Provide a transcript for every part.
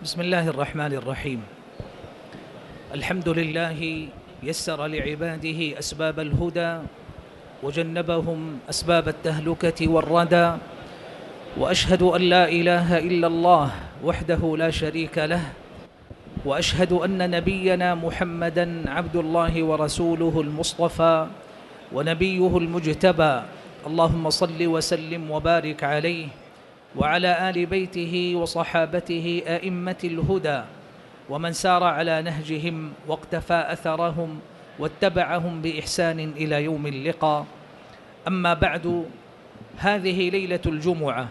بسم الله الرحمن الرحيم. الحمد لله يسر لعباده أسباب الهدى وجنبهم أسباب التهلكة والردى، وأشهد أن لا إله إلا الله وحده لا شريك له، وأشهد أن نبينا محمدًا عبد الله ورسوله المصطفى ونبيه المجتبى. اللهم صل وسلم وبارك عليه وعلى آل بيته وصحابته أئمة الهدى ومن سار على نهجهم واقتفى أثرهم واتبعهم بإحسان إلى يوم اللقاء. أما بعد، هذه ليلة الجمعة،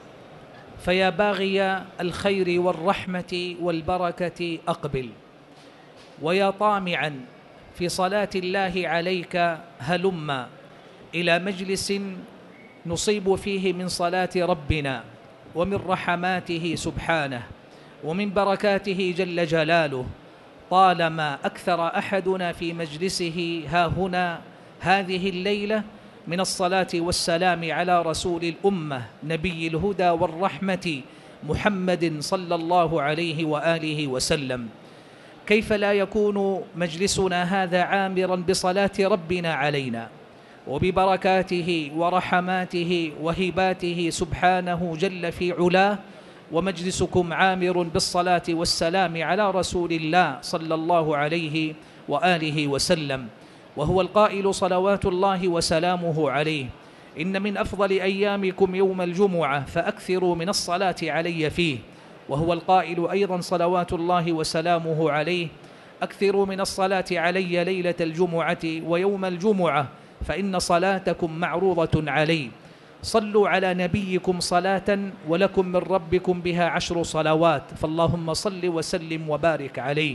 فيا باغي الخير والرحمة والبركة أقبل، ويا طامعا في صلاة الله عليك هلم إلى مجلس نصيب فيه من صلاة ربنا ومن رحماته سبحانه ومن بركاته جل جلاله. طالما أكثر أحدنا في مجلسه ها هنا هذه الليلة من الصلاة والسلام على رسول الأمة نبي الهدى والرحمة محمد صلى الله عليه وآله وسلم، كيف لا يكون مجلسنا هذا عامرا بصلاة ربنا علينا وببركاته ورحماته وهباته سبحانه جل في علاه، ومجلسكم عامر بالصلاة والسلام على رسول الله صلى الله عليه وآله وسلم، وهو القائل صلوات الله وسلامه عليه: إن من أفضل أيامكم يوم الجمعة فأكثروا من الصلاة علي فيه. وهو القائل أيضا صلوات الله وسلامه عليه: أكثروا من الصلاة علي ليلة الجمعة ويوم الجمعة فإن صلاتكم معروضة علي. صلوا على نبيكم صلاة ولكم من ربكم بها 10 صلوات، فاللهم صل وسلم وبارك عليه.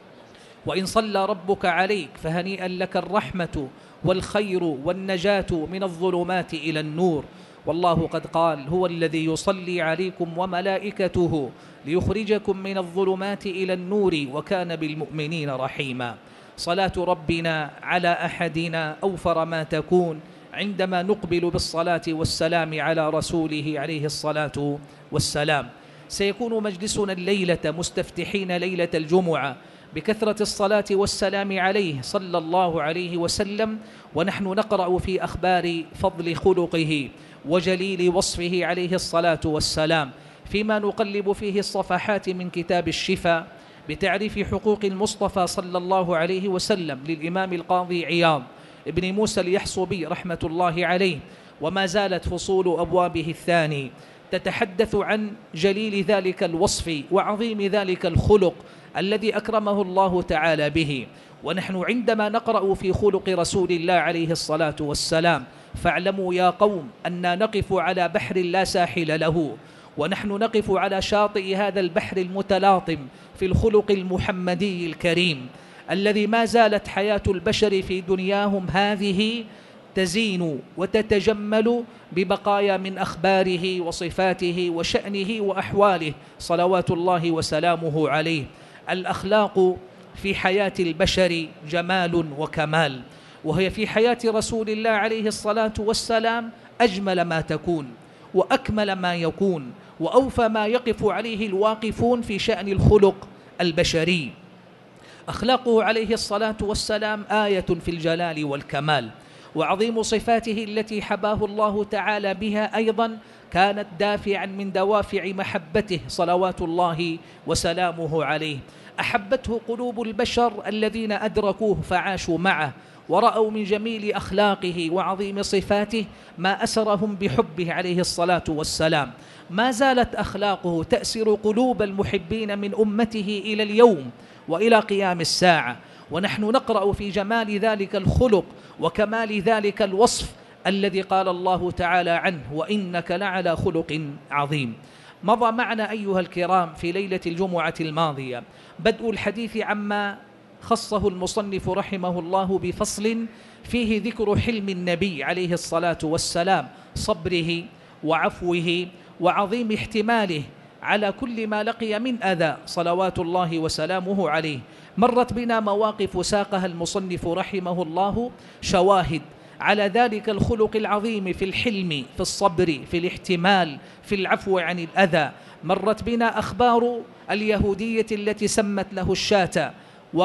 وإن صلى ربك عليك فهنيئا لك الرحمة والخير والنجاة من الظلمات إلى النور. والله قد قال: هو الذي يصلي عليكم وملائكته ليخرجكم من الظلمات إلى النور وكان بالمؤمنين رحيما. صلاة ربنا على أحدنا أوفر ما تكون عندما نقبل بالصلاة والسلام على رسوله عليه الصلاة والسلام. سيكون مجلسنا الليلة مستفتحين ليلة الجمعة بكثرة الصلاة والسلام عليه صلى الله عليه وسلم، ونحن نقرأ في أخبار فضل خلقه وجليل وصفه عليه الصلاة والسلام، فيما نقلب فيه الصفحات من كتاب الشفاء بتعريف حقوق المصطفى صلى الله عليه وسلم للإمام القاضي عياض ابن موسى اليحصبي رحمة الله عليه. وما زالت فصول أبوابه الثاني تتحدث عن جليل ذلك الوصف وعظيم ذلك الخلق الذي أكرمه الله تعالى به. ونحن عندما نقرأ في خلق رسول الله عليه الصلاة والسلام فاعلموا يا قوم أننا نقف على بحر لا ساحل له، ونحن نقف على شاطئ هذا البحر المتلاطم في الخلق المحمدي الكريم الذي ما زالت حياة البشر في دنياهم هذه تزين وتتجمل ببقايا من أخباره وصفاته وشأنه وأحواله صلوات الله وسلامه عليه. الأخلاق في حياة البشر جمال وكمال، وهي في حياة رسول الله عليه الصلاة والسلام أجمل ما تكون وأكمل ما يكون وأوفى ما يقف عليه الواقفون في شأن الخلق البشري. أخلاقه عليه الصلاة والسلام آية في الجلال والكمال، وعظيم صفاته التي حباه الله تعالى بها أيضا كانت دافعا من دوافع محبته صلوات الله وسلامه عليه. أحبته قلوب البشر الذين أدركوه فعاشوا معه ورأوا من جميل أخلاقه وعظيم صفاته ما أسرهم بحبه عليه الصلاة والسلام. ما زالت أخلاقه تأسر قلوب المحبين من أمته إلى اليوم وإلى قيام الساعة، ونحن نقرأ في جمال ذلك الخلق وكمال ذلك الوصف الذي قال الله تعالى عنه: وإنك لعلى خلق عظيم. مضى معنا أيها الكرام في ليلة الجمعة الماضية بدء الحديث عما خصه المصنف رحمه الله بفصل فيه ذكر حلم النبي عليه الصلاة والسلام، صبره وعفوه وعظيم احتماله على كل ما لقي من أذى صلوات الله وسلامه عليه. مرت بنا مواقف ساقها المصنف رحمه الله شواهد على ذلك الخلق العظيم في الحلم، في الصبر، في الاحتمال، في العفو عن الأذى. مرت بنا أخبار اليهودية التي سمت له الشاة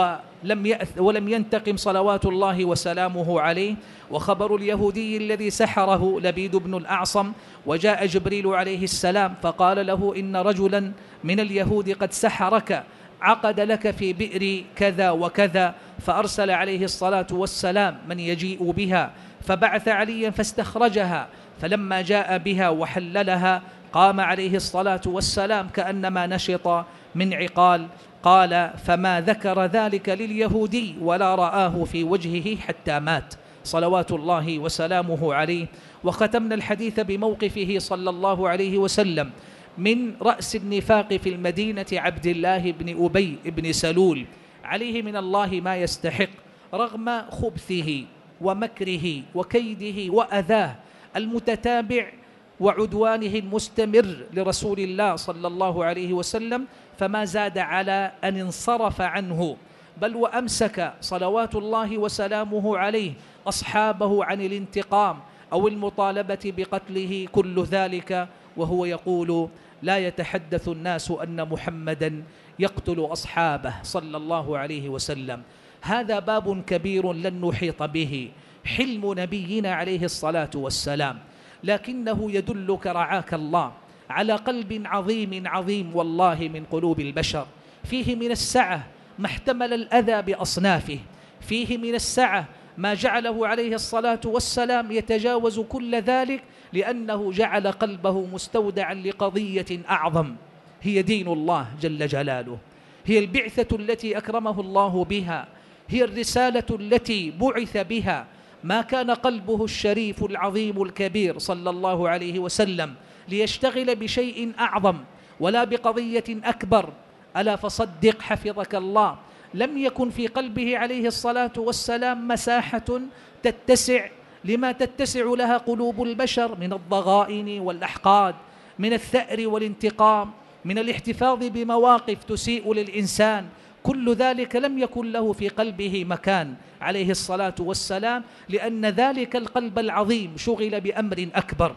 ولم ينتقم صلوات الله وسلامه عليه، وخبر اليهودي الذي سحره لبيد بن الأعصم، وجاء جبريل عليه السلام فقال له إن رجلا من اليهود قد سحرك، عقد لك في بئر كذا وكذا، فأرسل عليه الصلاة والسلام من يجيء بها، فبعث عليا فاستخرجها، فلما جاء بها وحللها قام عليه الصلاة والسلام كأنما نشط من عقال. قال فما ذكر ذلك لليهودي ولا رآه في وجهه حتى مات صلوات الله وسلامه عليه. وختمنا الحديث بموقفه صلى الله عليه وسلم من رأس النفاق في المدينة عبد الله بن أبي بن سلول، عليه من الله ما يستحق رغم خبثه ومكره وكيده وأذاه المتتابع وعدوانه المستمر لرسول الله صلى الله عليه وسلم، فما زاد على أن انصرف عنه، بل وأمسك صلوات الله وسلامه عليه أصحابه عن الانتقام أو المطالبة بقتله، كل ذلك وهو يقول لا يتحدث الناس أن محمدا يقتل أصحابه صلى الله عليه وسلم. هذا باب كبير لن نحيط به، حلم نبينا عليه الصلاة والسلام، لكنه يدلك رعاك الله على قلب عظيم عظيم والله من قلوب البشر، فيه من السعة ما احتمل الأذى بأصنافه، فيه من السعة ما جعله عليه الصلاة والسلام يتجاوز كل ذلك، لأنه جعل قلبه مستودعا لقضية أعظم، هي دين الله جل جلاله، هي البعثة التي أكرمه الله بها، هي الرسالة التي بعث بها. ما كان قلبه الشريف العظيم الكبير صلى الله عليه وسلم ليشتغل بشيء أعظم ولا بقضية أكبر. ألا فصدق حفظك الله، لم يكن في قلبه عليه الصلاة والسلام مساحة تتسع لما تتسع لها قلوب البشر من الضغائن والأحقاد، من الثأر والانتقام، من الاحتفاظ بمواقف تسيء للإنسان، كل ذلك لم يكن له في قلبه مكان عليه الصلاة والسلام، لأن ذلك القلب العظيم شغل بأمر أكبر،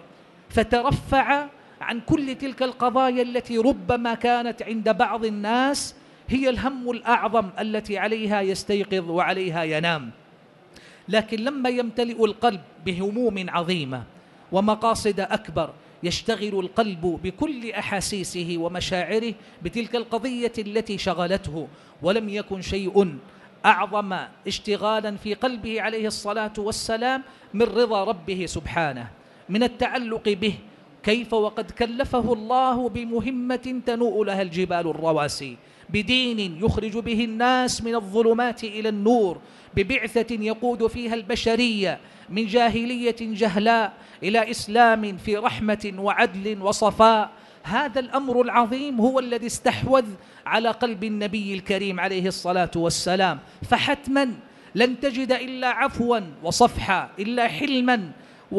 فترفع عن كل تلك القضايا التي ربما كانت عند بعض الناس هي الهم الأعظم التي عليها يستيقظ وعليها ينام. لكن لما يمتلئ القلب بهموم عظيمة ومقاصد أكبر، يشتغل القلب بكل أحاسيسه ومشاعره بتلك القضية التي شغلته، ولم يكن شيء أعظم اشتغالا في قلبه عليه الصلاة والسلام من رضا ربه سبحانه، من التعلق به، كيف وقد كلفه الله بمهمة تنوء لها الجبال الرواسي، بدين يخرج به الناس من الظلمات إلى النور، ببعثة يقود فيها البشرية من جاهلية جهلاء إلى إسلام في رحمة وعدل وصفاء. هذا الأمر العظيم هو الذي استحوذ على قلب النبي الكريم عليه الصلاة والسلام، فحتما لن تجد إلا عفوا وصفحا، إلا حلما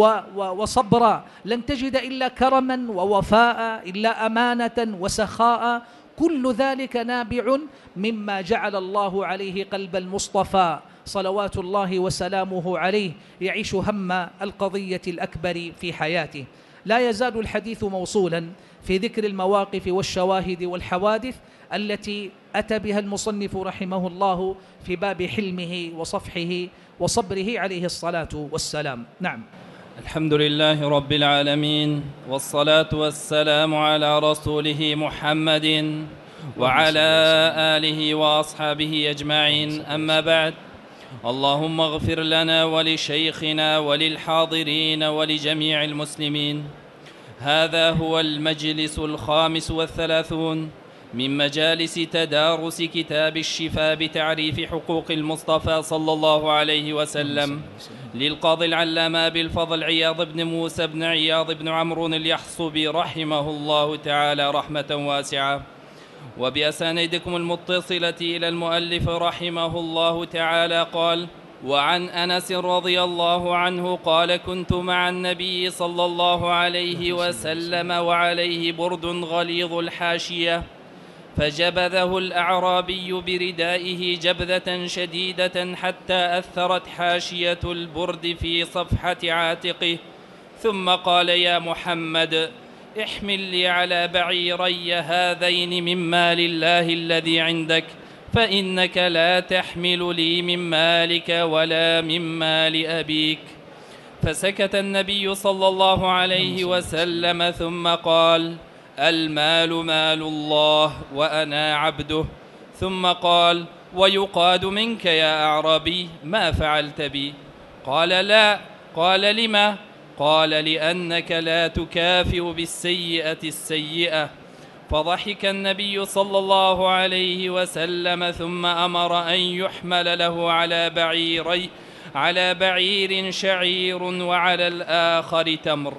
وصبرا، لن تجد إلا كرما ووفاء، إلا أمانة وسخاء، كل ذلك نابع مما جعل الله عليه قلب المصطفى صلوات الله وسلامه عليه يعيش هم القضية الأكبر في حياته. لا يزال الحديث موصولا في ذكر المواقف والشواهد والحوادث التي أتى بها المصنف رحمه الله في باب حلمه وصفحه وصبره عليه الصلاة والسلام. نعم. الحمد لله رب العالمين، والصلاة والسلام على رسوله محمد وعلى آله وأصحابه أجمعين، أما بعد. اللهم اغفر لنا ولشيخنا وللحاضرين ولجميع المسلمين. هذا هو المجلس 35 من مجالس تدارس كتاب الشفاء بتعريف حقوق المصطفى صلى الله عليه وسلم للقاضي العلامة أبي الفضل عياض بن موسى بن عياض بن عمرو اليحصبي رحمه الله تعالى رحمة واسعة، وبأسانيدكم المتصلة إلى المؤلف رحمه الله تعالى قال: وعن أنس رضي الله عنه قال: كنت مع النبي صلى الله عليه وسلم وعليه برد غليظ الحاشية، فجبذه الأعرابي بردائه جبذة شديدة حتى أثرت حاشية البرد في صفحة عاتقه، ثم قال: يا محمد، احمل لي على بعيري هذين من مال الله الذي عندك، فإنك لا تحمل لي من مالك ولا من مال أبيك. فسكت النبي صلى الله عليه وسلم ثم قال: المال مال الله وأنا عبده. ثم قال: ويقاد منك يا أعرابي ما فعلت بي؟ قال: لا. قال: لما؟ قال: لأنك لا تكافئ بالسيئة السيئة. فضحك النبي صلى الله عليه وسلم ثم أمر أن يحمل له على بعير شعير وعلى الآخر تمر.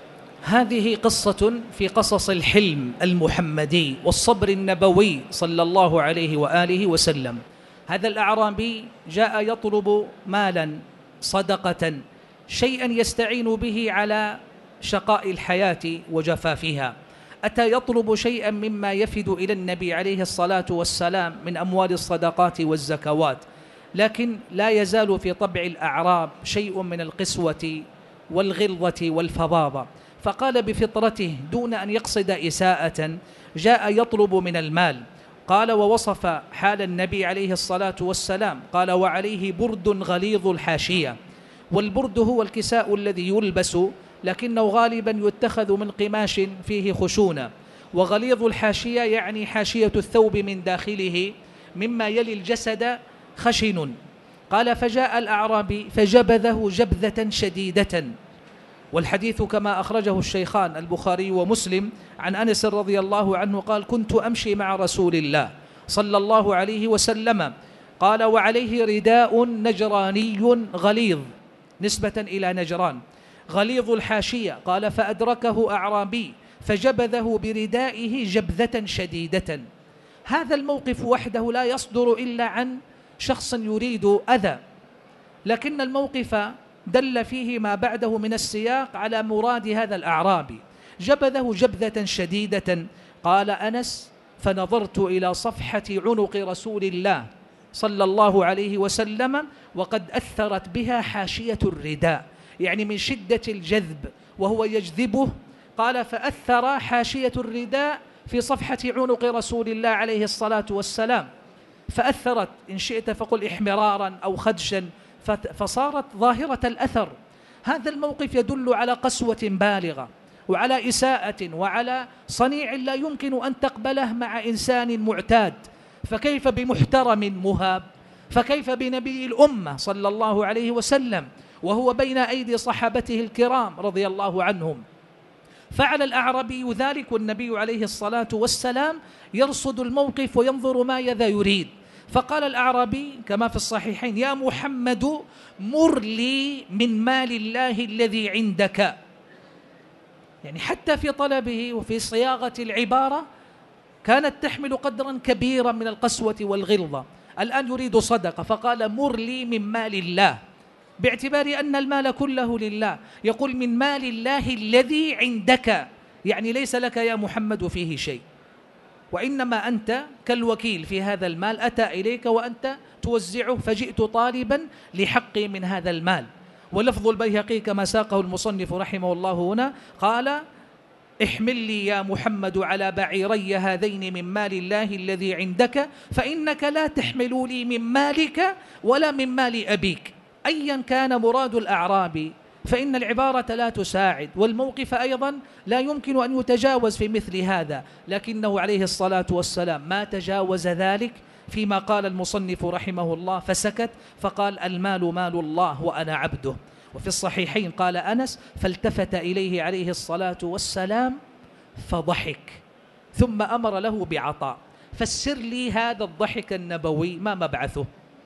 هذه قصة في قصص الحلم المحمدي والصبر النبوي صلى الله عليه وآله وسلم. هذا الأعرابي جاء يطلب مالا، صدقة، شيئا يستعين به على شقاء الحياة وجفافها. أتى يطلب شيئا مما يفد إلى النبي عليه الصلاة والسلام من أموال الصدقات والزكوات، لكن لا يزال في طبع الأعراب شيء من القسوة والغلظة والفظاظة، فقال بفطرته دون أن يقصد إساءة جاء يطلب من المال. قال ووصف حال النبي عليه الصلاة والسلام، قال: وعليه برد غليظ الحاشية. والبرد هو الكساء الذي يلبس، لكنه غالبا يتخذ من قماش فيه خشونة. وغليظ الحاشية يعني حاشية الثوب من داخله مما يلي الجسد خشن. قال: فجاء الأعرابي فجبذه جبذة شديدة. والحديث كما أخرجه الشيخان البخاري ومسلم عن أنس رضي الله عنه قال: كنت أمشي مع رسول الله صلى الله عليه وسلم، قال: وعليه رداء نجراني غليظ، نسبة إلى نجران، غليظ الحاشية. قال: فأدركه أعرابي فجبذه بردائه جبذة شديدة. هذا الموقف وحده لا يصدر إلا عن شخص يريد أذى، لكن الموقف دل فيه ما بعده من السياق على مراد هذا الأعرابي. جبذه جبذة شديدة. قال أنس: فنظرت إلى صفحة عنق رسول الله صلى الله عليه وسلم وقد أثرت بها حاشية الرداء، يعني من شدة الجذب وهو يجذبه. قال: فأثر حاشية الرداء في صفحة عنق رسول الله عليه الصلاة والسلام، فأثرت، إن شئت فقل إحمرارا أو خدشا، فصارت ظاهرة الأثر. هذا الموقف يدل على قسوة بالغة وعلى إساءة وعلى صنيع لا يمكن أن تقبله مع إنسان معتاد، فكيف بمحترم مهاب؟ فكيف بنبي الأمة صلى الله عليه وسلم وهو بين أيدي صحابته الكرام رضي الله عنهم؟ فعل الأعرابي ذلك والنبي عليه الصلاة والسلام يرصد الموقف وينظر ماذا يريد. فقال الأعرابي كما في الصحيحين: يا محمد مر لي من مال الله الذي عندك. يعني حتى في طلبه وفي صياغة العبارة كانت تحمل قدرا كبيرا من القسوة والغلظة. الآن يريد صدقة فقال: مر لي من مال الله، باعتبار أن المال كله لله. يقول: من مال الله الذي عندك، يعني ليس لك يا محمد فيه شيء، وإنما أنت كالوكيل في هذا المال، أتى إليك وأنت توزعه، فجئت طالبا لحقي من هذا المال. ولفظ البيهقي كما ساقه المصنف رحمه الله هنا قال: احمل لي يا محمد على بعيري هذين من مال الله الذي عندك، فإنك لا تحمل لي من مالك ولا من مال أبيك. أيا كان مراد الأعرابي فإن العبارة لا تساعد، والموقف أيضا لا يمكن أن يتجاوز في مثل هذا، لكنه عليه الصلاة والسلام ما تجاوز ذلك فيما قال المصنف رحمه الله، فسكت فقال: المال مال الله وأنا عبده. وفي الصحيحين قال أنس: فالتفت إليه عليه الصلاة والسلام فضحك ثم أمر له بعطاء. فسر لي هذا الضحك النبوي، ما مبعثه؟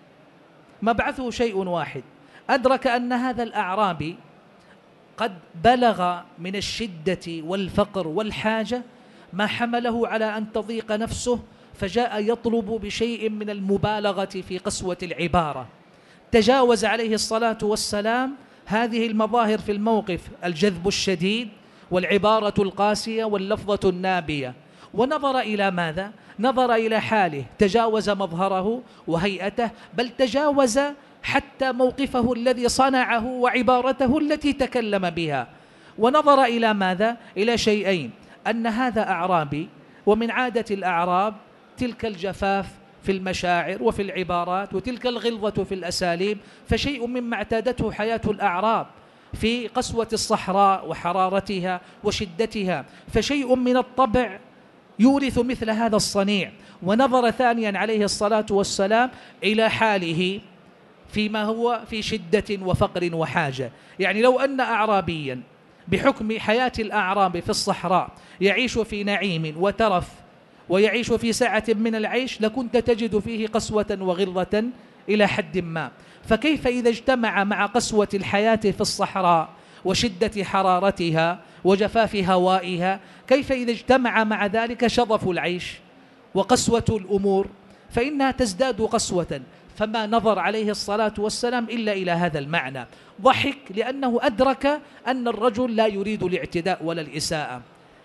مبعثه شيء واحد: أدرك أن هذا الأعرابي قد بلغ من الشدة والفقر والحاجة ما حمله على أن تضيق نفسه، فجاء يطلب بشيء من المبالغة في قسوة العبارة. تجاوز عليه الصلاة والسلام هذه المظاهر في الموقف: الجذب الشديد والعبارة القاسية واللفظة النابية، ونظر إلى ماذا؟ نظر إلى حاله، تجاوز مظهره وهيئته، بل تجاوز حتى موقفه الذي صنعه وعبارته التي تكلم بها. ونظر إلى ماذا؟ إلى شيئين: أن هذا أعرابي، ومن عادة الأعراب تلك الجفاف في المشاعر وفي العبارات، وتلك الغلظة في الأساليب، فشيء مما اعتادته حياة الأعراب في قسوة الصحراء وحرارتها وشدتها، فشيء من الطبع يورث مثل هذا الصنيع. ونظر ثانيا عليه الصلاة والسلام إلى حاله فيما هو في شدة وفقر وحاجة. يعني لو أن أعرابيا بحكم حياة الأعراب في الصحراء يعيش في نعيم وترف ويعيش في سعة من العيش، لكنت تجد فيه قسوة وغلظة إلى حد ما. فكيف إذا اجتمع مع قسوة الحياة في الصحراء وشدة حرارتها وجفاف هوائها، كيف إذا اجتمع مع ذلك شظف العيش وقسوة الأمور، فإنها تزداد قسوة. فما نظر عليه الصلاة والسلام إلا إلى هذا المعنى، ضحك لأنه أدرك أن الرجل لا يريد الاعتداء ولا الإساءة.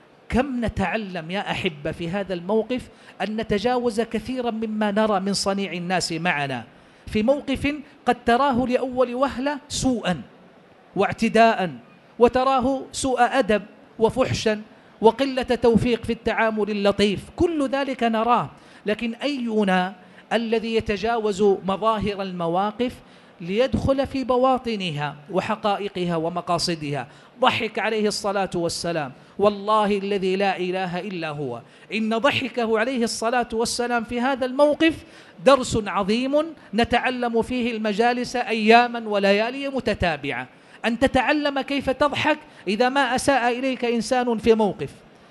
كم نتعلم يا أحبة في هذا الموقف أن نتجاوز كثيرا مما نرى من صنيع الناس معنا في موقف قد تراه لأول وهلة سوءا واعتداء، وتراه سوء أدب وفحشا وقلة توفيق في التعامل اللطيف، كل ذلك نراه. لكن أينا الذي يتجاوز مظاهر المواقف ليدخل في بواطنها وحقائقها ومقاصدها؟ ضحك عليه الصلاة والسلام، والله الذي لا إله إلا هو، إن ضحكه عليه الصلاة والسلام في هذا الموقف درس عظيم نتعلم فيه المجالس أياما وليالي متتابعة. أن تتعلم كيف تضحك إذا ما أساء إليك إنسان في موقف،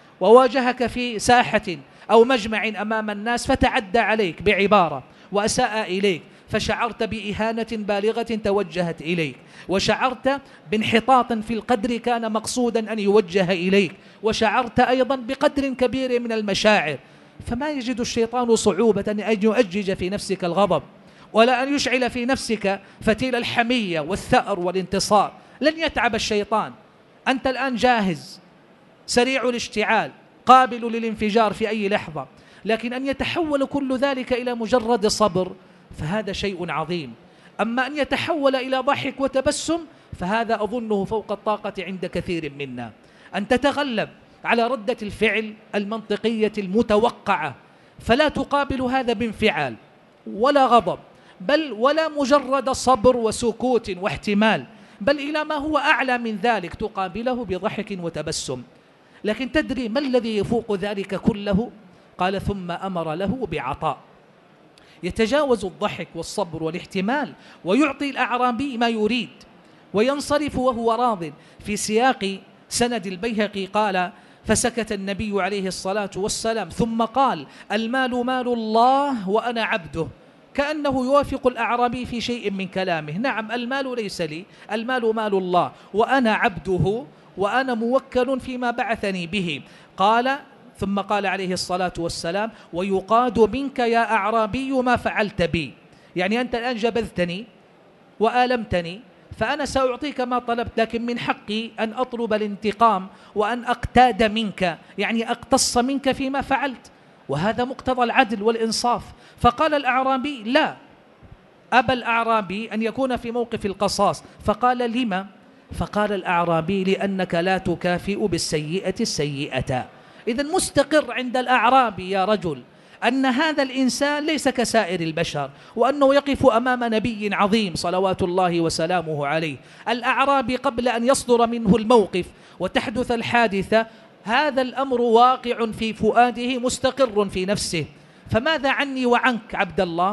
وواجهك في ساحة أو مجمع أمام الناس فتعدى عليك بعبارة وأساء إليك، فشعرت بإهانة بالغة توجهت إليك، وشعرت بانحطاط في القدر كان مقصودا أن يوجه إليك، وشعرت أيضا بقدر كبير من المشاعر. فما يجد الشيطان صعوبة أن يؤجج في نفسك الغضب، ولا أن يشعل في نفسك فتيل الحمية والثأر والانتصار. لن يتعب الشيطان، أنت الآن جاهز سريع الاشتعال قابل للانفجار في أي لحظة، لكن أن يتحول كل ذلك إلى مجرد صبر فهذا شيء عظيم. أما أن يتحول إلى ضحك وتبسم فهذا أظنه فوق الطاقة عند كثير منا. أن تتغلب على ردة الفعل المنطقية المتوقعة، فلا تقابل هذا بانفعال ولا غضب، بل ولا مجرد صبر وسكوت واحتمال، بل إلى ما هو أعلى من ذلك تقابله بضحك وتبسم. لكن تدري ما الذي يفوق ذلك كله؟ قال: ثم أمر له بعطاء، يتجاوز الضحك والصبر والاحتمال ويعطي الأعرابي ما يريد وينصرف وهو راض. في سياق سند البيهقي قال: فسكت النبي عليه الصلاة والسلام ثم قال: المال مال الله وأنا عبده، كأنه يوافق الأعرابي في شيء من كلامه. نعم، المال ليس لي، المال مال الله وأنا عبده، وأنا موكل فيما بعثني به. قال ثم قال عليه الصلاة والسلام: ويقاد منك يا أعرابي ما فعلت بي، يعني أنت الآن جبذتني وآلمتني، فأنا سأعطيك ما طلبت، لكن من حقي أن أطلب الانتقام وأن أقتاد منك، يعني أقتص منك فيما فعلت، وهذا مقتضى العدل والإنصاف. فقال الأعرابي: لا، أبى الأعرابي أن يكون في موقف القصاص. فقال: لما؟ فقال الأعرابي: لأنك لا تكافئ بالسيئة السيئة. إذن مستقر عند الأعرابي يا رجل أن هذا الإنسان ليس كسائر البشر، وأنه يقف أمام نبي عظيم صلوات الله وسلامه عليه. الأعرابي قبل أن يصدر منه الموقف وتحدث الحادثة هذا الأمر واقع في فؤاده مستقر في نفسه. فماذا عني وعنك عبد الله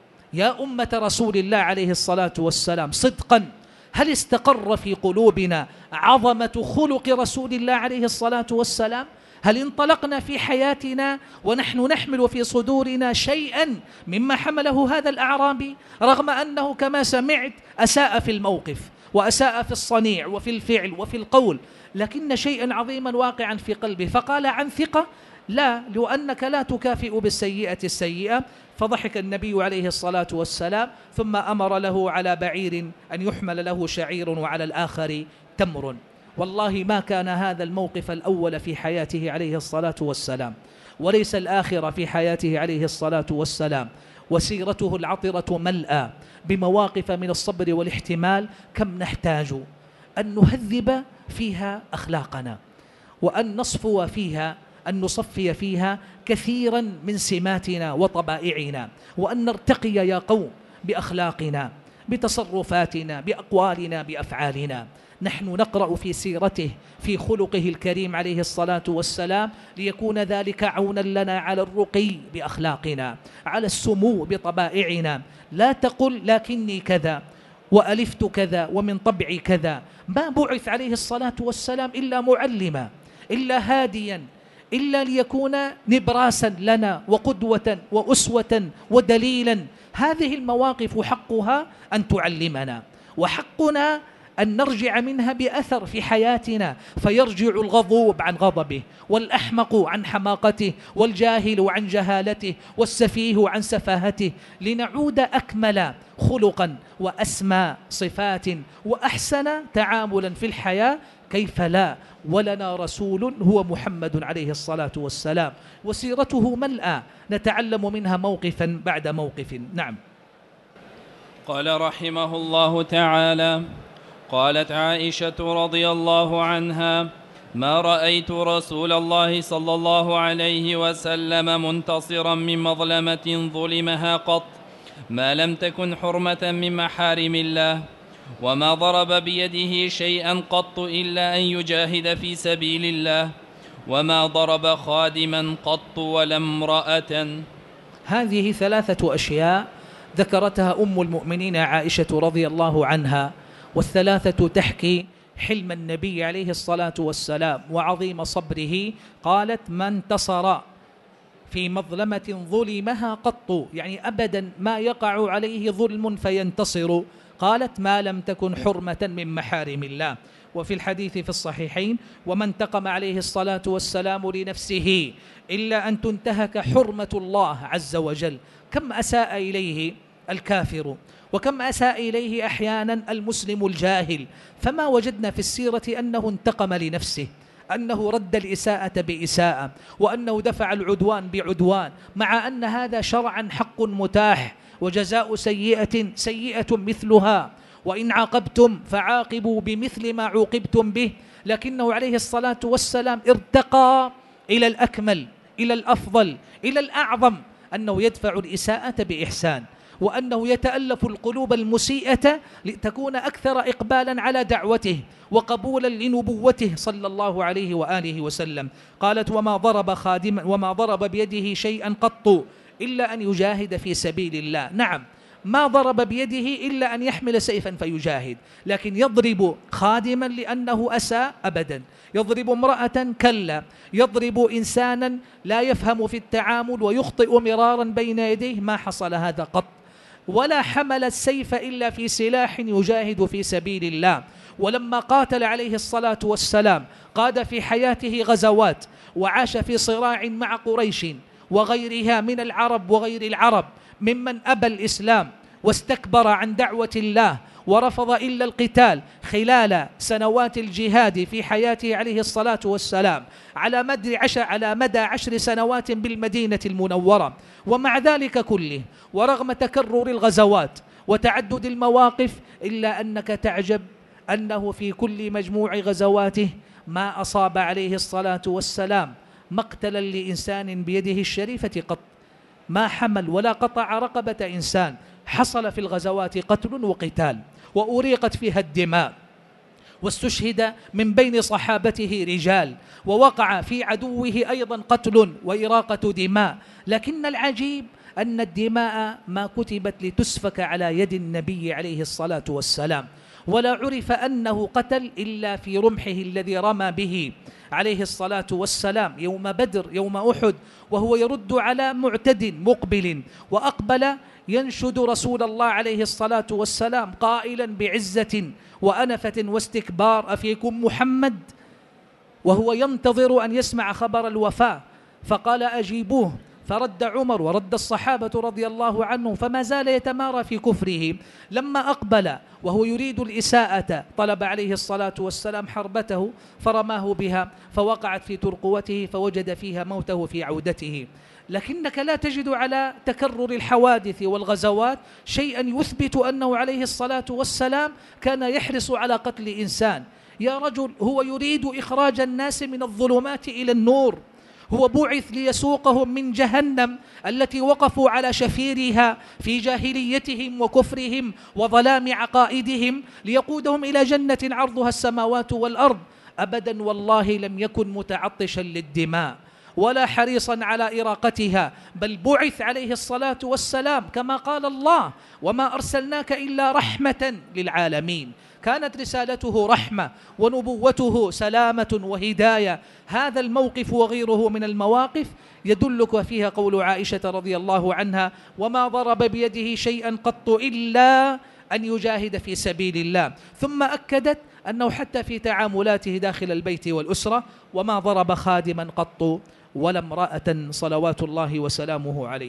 يا أمة رسول الله عليه الصلاة والسلام؟ صدقا هل استقر في قلوبنا عظمة خلق رسول الله عليه الصلاة والسلام؟ هل انطلقنا في حياتنا ونحن نحمل في صدورنا شيئا مما حمله هذا الأعرابي، رغم أنه كما سمعت أساء في الموقف وأساء في الصنيع وفي الفعل وفي القول، لكن شيئا عظيما واقعا في قلبه. فقال: عن ثقة؟ لا، لأنك لا تكافئ بالسيئة السيئة. فضحك النبي عليه الصلاة والسلام، ثم أمر له على بعير أن يحمل له شعير وعلى الآخر تمر. والله ما كان هذا الموقف الأول في حياته عليه الصلاة والسلام، وليس الآخر في حياته عليه الصلاة والسلام، وسيرته العطرة ملأى بمواقف من الصبر والاحتمال. كم نحتاج أن نهذب فيها أخلاقنا، وأن نصفو فيها، أن نصفي فيها كثيرا من سماتنا وطبائعنا، وأن نرتقي يا قوم بأخلاقنا، بتصرفاتنا، بأقوالنا، بأفعالنا. نحن نقرأ في سيرته، في خلقه الكريم عليه الصلاة والسلام، ليكون ذلك عونا لنا على الرقي بأخلاقنا، على السمو بطبائعنا. لا تقل لكني كذا وألفت كذا ومن طبعي كذا. ما بعث عليه الصلاة والسلام إلا معلما، إلا هاديا، إلا ليكون نبراسا لنا وقدوة وأسوة ودليلا. هذه المواقف حقها أن تعلمنا، وحقنا أن نرجع منها بأثر في حياتنا، فيرجع الغضوب عن غضبه، والأحمق عن حماقته، والجاهل عن جهالته، والسفيه عن سفاهته، لنعود أكمل خلقا وأسمى صفات وأحسن تعاملا في الحياة. كيف لا؟ ولنا رسول هو محمد عليه الصلاة والسلام، وسيرته ملأى نتعلم منها موقفا بعد موقف. نعم. قال رحمه الله تعالى: قالت عائشة رضي الله عنها: ما رأيت رسول الله صلى الله عليه وسلم منتصرا من مظلمة ظلمها قط، ما لم تكن حرمة من محارم الله، وما ضرب بيده شيئا قط إلا أن يجاهد في سبيل الله، وما ضرب خادما قط ولا امرأة. هذه ثلاثة أشياء ذكرتها أم المؤمنين عائشة رضي الله عنها، والثلاثة تحكي حلم النبي عليه الصلاة والسلام وعظيم صبره. قالت: ما انتصر في مظلمة ظلمها قط، يعني أبدا ما يقع عليه ظلم فينتصر. قالت: ما لم تكن حرمة من محارم الله. وفي الحديث في الصحيحين: وما انتقم عليه الصلاة والسلام لنفسه إلا أن تنتهك حرمة الله عز وجل. كم أساء إليه الكافر، وكم أساء إليه أحيانا المسلم الجاهل، فما وجدنا في السيرة أنه انتقم لنفسه، أنه رد الإساءة بإساءة، وأنه دفع العدوان بعدوان، مع أن هذا شرعا حق متاح، وجزاء سيئة سيئة مثلها، وإن عاقبتم فعاقبوا بمثل ما عوقبتم به. لكنه عليه الصلاة والسلام ارتقى إلى الأكمل، إلى الأفضل، إلى الأعظم، أنه يدفع الإساءة بإحسان، وأنه يتألف القلوب المسيئة لتكون أكثر إقبالا على دعوته وقبولا لنبوته صلى الله عليه وآله وسلم. قالت: وما ضرب خادما، وما ضرب بيده شيئا قط إلا أن يجاهد في سبيل الله. نعم، ما ضرب بيده إلا أن يحمل سيفا فيجاهد، لكن يضرب خادما لأنه أساء؟ أبدا. يضرب امرأة؟ كلا. يضرب إنسانا لا يفهم في التعامل ويخطئ مرارا بين يديه؟ ما حصل هذا قط. ولا حمل السيف إلا في سلاح يجاهد في سبيل الله. ولما قاتل عليه الصلاة والسلام قاد في حياته غزوات، وعاش في صراع مع قريش وغيرها من العرب وغير العرب ممن أبى الإسلام واستكبر عن دعوة الله ورفض إلا القتال خلال سنوات الجهاد في حياته عليه الصلاة والسلام، على مدى 10 سنوات بالمدينة المنورة. ومع ذلك كله، ورغم تكرر الغزوات وتعدد المواقف، إلا أنك تعجب أنه في كل مجموع غزواته ما أصاب عليه الصلاة والسلام مقتلا لإنسان بيده الشريفة قط. ما حمل ولا قطع رقبة إنسان. حصل في الغزوات قتل وقتال، وأريقت فيها الدماء، واستشهد من بين صحابته رجال، ووقع في عدوه أيضا قتل وإراقة دماء. لكن العجيب أن الدماء ما كتبت لتسفك على يد النبي عليه الصلاة والسلام، ولا عرف أنه قتل إلا في رمحه الذي رمى به عليه الصلاة والسلام يوم بدر، يوم أحد، وهو يرد على معتد مقبل، وأقبل ينشد رسول الله عليه الصلاة والسلام قائلا بعزة وأنفة واستكبار: أفيكم محمد؟ وهو ينتظر أن يسمع خبر الوفاة، فقال: أجيبوه. فرد عمر ورد الصحابة رضي الله عنهم، فما زال يتمارى في كفره. لما أقبل وهو يريد الإساءة طلب عليه الصلاة والسلام حربته فرماه بها، فوقعت في ترقوته فوجد فيها موته في عودته. لكنك لا تجد على تكرر الحوادث والغزوات شيئا يثبت أنه عليه الصلاة والسلام كان يحرص على قتل إنسان. يا رجل، هو يريد إخراج الناس من الظلمات إلى النور، هو بعث ليسوقهم من جهنم التي وقفوا على شفيرها في جاهليتهم وكفرهم وظلام عقائدهم، ليقودهم إلى جنة عرضها السماوات والأرض. أبدا والله لم يكن متعطشا للدماء ولا حريصا على إراقتها، بل بعث عليه الصلاة والسلام كما قال الله: وما أرسلناك إلا رحمة للعالمين. كانت رسالته رحمة ونبوته سلامة وهداية. هذا الموقف وغيره من المواقف يدلك فيها قول عائشة رضي الله عنها: وما ضرب بيده شيئا قط إلا أن يجاهد في سبيل الله. ثم أكدت أنه حتى في تعاملاته داخل البيت والأسرة وما ضرب خادما قط ولا امرأة صلوات الله وسلامه عليه.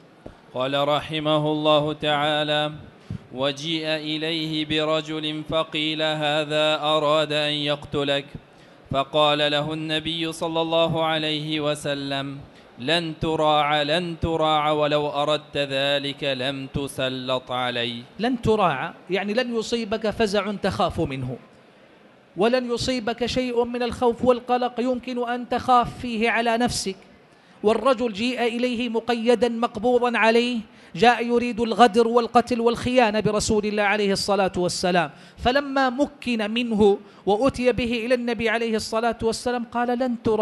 قال رحمه الله تعالى: وجيء إليه برجل فقيل: هذا أراد أن يقتلك، فقال له النبي صلى الله عليه وسلم: لن تراع ولو أردت ذلك لم تسلط علي. لن تراع يعني لن يصيبك فزع تخاف منه، ولن يصيبك شيء من الخوف والقلق يمكن أن تخاف فيه على نفسك. والرجل جيء إليه مقيدا مقبوضا عليه، جاء يريد الغدر والقتل والخيانة برسول الله عليه الصلاة والسلام، فلما مكن منه وأتي به إلى النبي عليه الصلاة والسلام قال: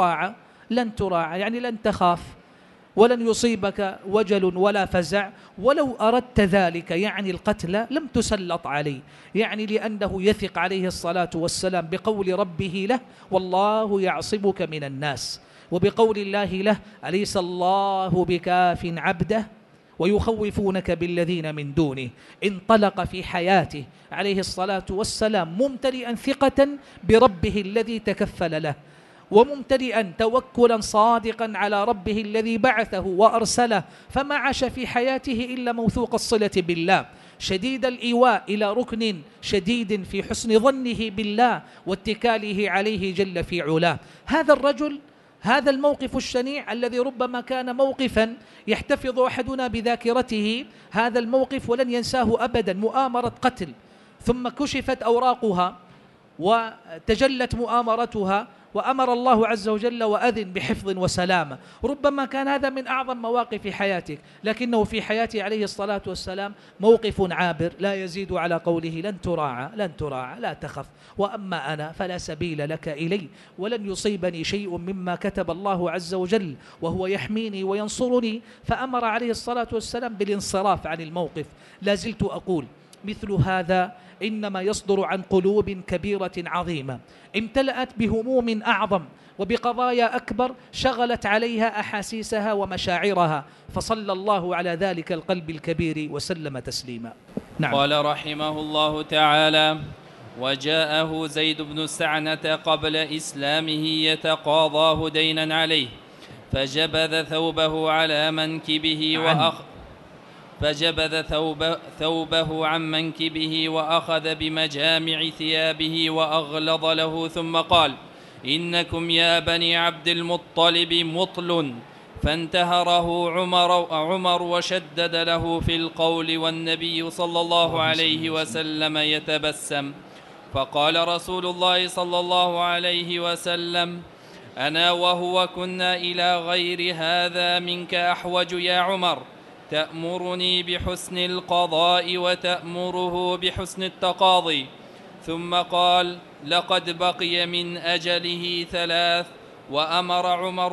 لن تراع يعني لن تخاف ولن يصيبك وجل ولا فزع، ولو أردت ذلك يعني القتل لم تسلط عليه، يعني لأنه يثق عليه الصلاة والسلام بقول ربه له: والله يعصمك من الناس، وبقول الله له: أليس الله بكاف عبده ويخوفونك بالذين من دونه. انطلق في حياته عليه الصلاة والسلام ممتلئا ثقة بربه الذي تكفل له، وممتلئا توكلا صادقا على ربه الذي بعثه وأرسله، فما عاش في حياته إلا موثوق الصلة بالله، شديد الإيواء إلى ركن شديد في حسن ظنه بالله واتكاله عليه جل في علاه. هذا الرجل، هذا الموقف الشنيع الذي ربما كان موقفا يحتفظ أحدنا بذاكرته، هذا الموقف ولن ينساه أبدا، مؤامرة قتل ثم كشفت أوراقها وتجلت مؤامرتها وأمر الله عز وجل وأذن بحفظ وسلامة. ربما كان هذا من أعظم مواقف حياتك، لكنه في حياته عليه الصلاة والسلام موقف عابر لا يزيد على قوله: لن تراع لا تخف، وأما أنا فلا سبيل لك إلي، ولن يصيبني شيء مما كتب الله عز وجل، وهو يحميني وينصرني. فأمر عليه الصلاة والسلام بالانصراف عن الموقف. لا زلت أقول: مثل هذا إنما يصدر عن قلوب كبيرة عظيمة امتلأت بهموم أعظم وبقضايا أكبر شغلت عليها أحاسيسها ومشاعرها، فصلى الله على ذلك القلب الكبير وسلم تسليما. نعم. قال رحمه الله تعالى: وجاءه زيد بن سعنة قبل إسلامه يتقاضاه دينا عليه، فجبذ ثوبه على منكبه ثوبه عن منكبه وأخذ بمجامع ثيابه وأغلظ له، ثم قال: إنكم يا بني عبد المطلب مطل. فانتهره عمر وشدد له في القول، والنبي صلى الله عليه وسلم يتبسم. فقال رسول الله صلى الله عليه وسلم: أنا وهو كنا إلى غير هذا منك أحوج يا عمر، تأمرني بحسن القضاء وتأمره بحسن التقاضي. ثم قال: لقد بقي من أجله 3، وأمر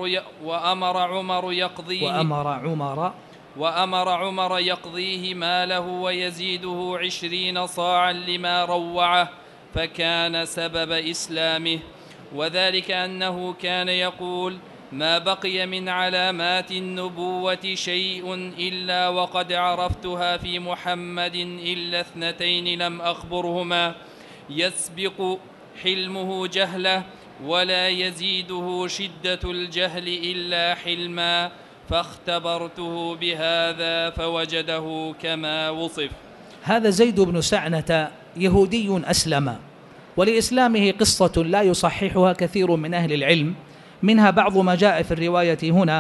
عمر يقضيه ماله ويزيده 20 صاعا لما روعه، فكان سبب إسلامه. وذلك أنه كان يقول: ما بقي من علامات النبوة شيء إلا وقد عرفتها في محمد إلا 2 لم أخبرهما، يسبق حلمه جهله ولا يزيده شدة الجهل إلا حلما، فاختبرته بهذا فوجده كما وصف. هذا زيد بن سعنة يهودي أسلم، ولإسلامه قصة لا يصححها كثير من أهل العلم، منها بعض ما جاء في الرواية هنا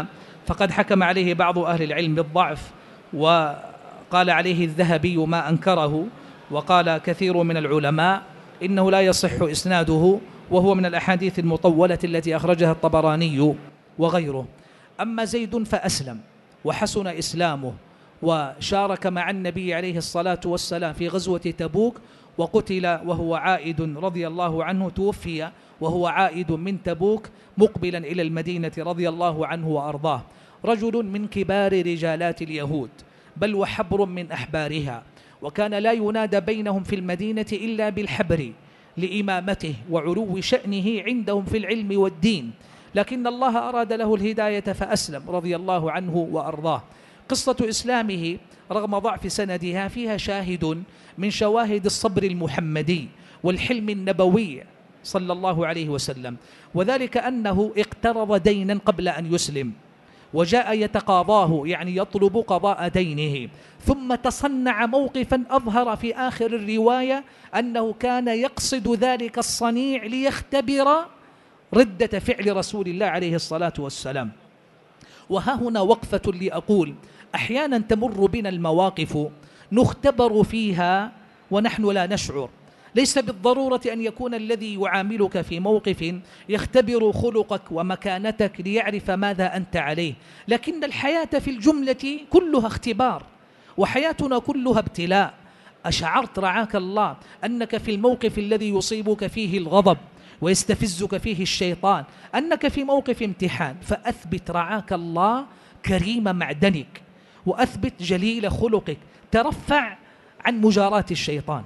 فقد حكم عليه بعض أهل العلم بالضعف، وقال عليه الذهبي ما أنكره، وقال كثير من العلماء إنه لا يصح إسناده، وهو من الأحاديث المطولة التي أخرجها الطبراني وغيره. أما زيد فأسلم وحسن إسلامه، وشارك مع النبي عليه الصلاة والسلام في غزوة تبوك، وقتل وهو عائد رضي الله عنه، توفي وهو عائد من تبوك مقبلا إلى المدينة رضي الله عنه وأرضاه. رجل من كبار رجالات اليهود، بل وحبر من أحبارها، وكان لا ينادى بينهم في المدينة إلا بالحبر لإمامته وعلو شأنه عندهم في العلم والدين، لكن الله أراد له الهداية فأسلم رضي الله عنه وأرضاه. قصة إسلامه رغم ضعف سندها فيها شاهد من شواهد الصبر المحمدي والحلم النبوي صلى الله عليه وسلم، وذلك أنه اقترض دينا قبل أن يسلم، وجاء يتقاضاه يعني يطلب قضاء دينه، ثم تصنع موقفا أظهر في آخر الرواية أنه كان يقصد ذلك الصنيع ليختبر ردة فعل رسول الله عليه الصلاة والسلام. وها هنا وقفة لأقول أحيانا تمر بنا المواقف نختبر فيها ونحن لا نشعر، ليس بالضرورة أن يكون الذي يعاملك في موقف يختبر خلقك ومكانتك ليعرف ماذا أنت عليه، لكن الحياة في الجملة كلها اختبار، وحياتنا كلها ابتلاء. أشعرت رعاك الله أنك في الموقف الذي يصيبك فيه الغضب ويستفزك فيه الشيطان أنك في موقف امتحان، فأثبت رعاك الله كريم معدنك، وأثبت جليل خلقك، ترفع عن مجاراة الشيطان،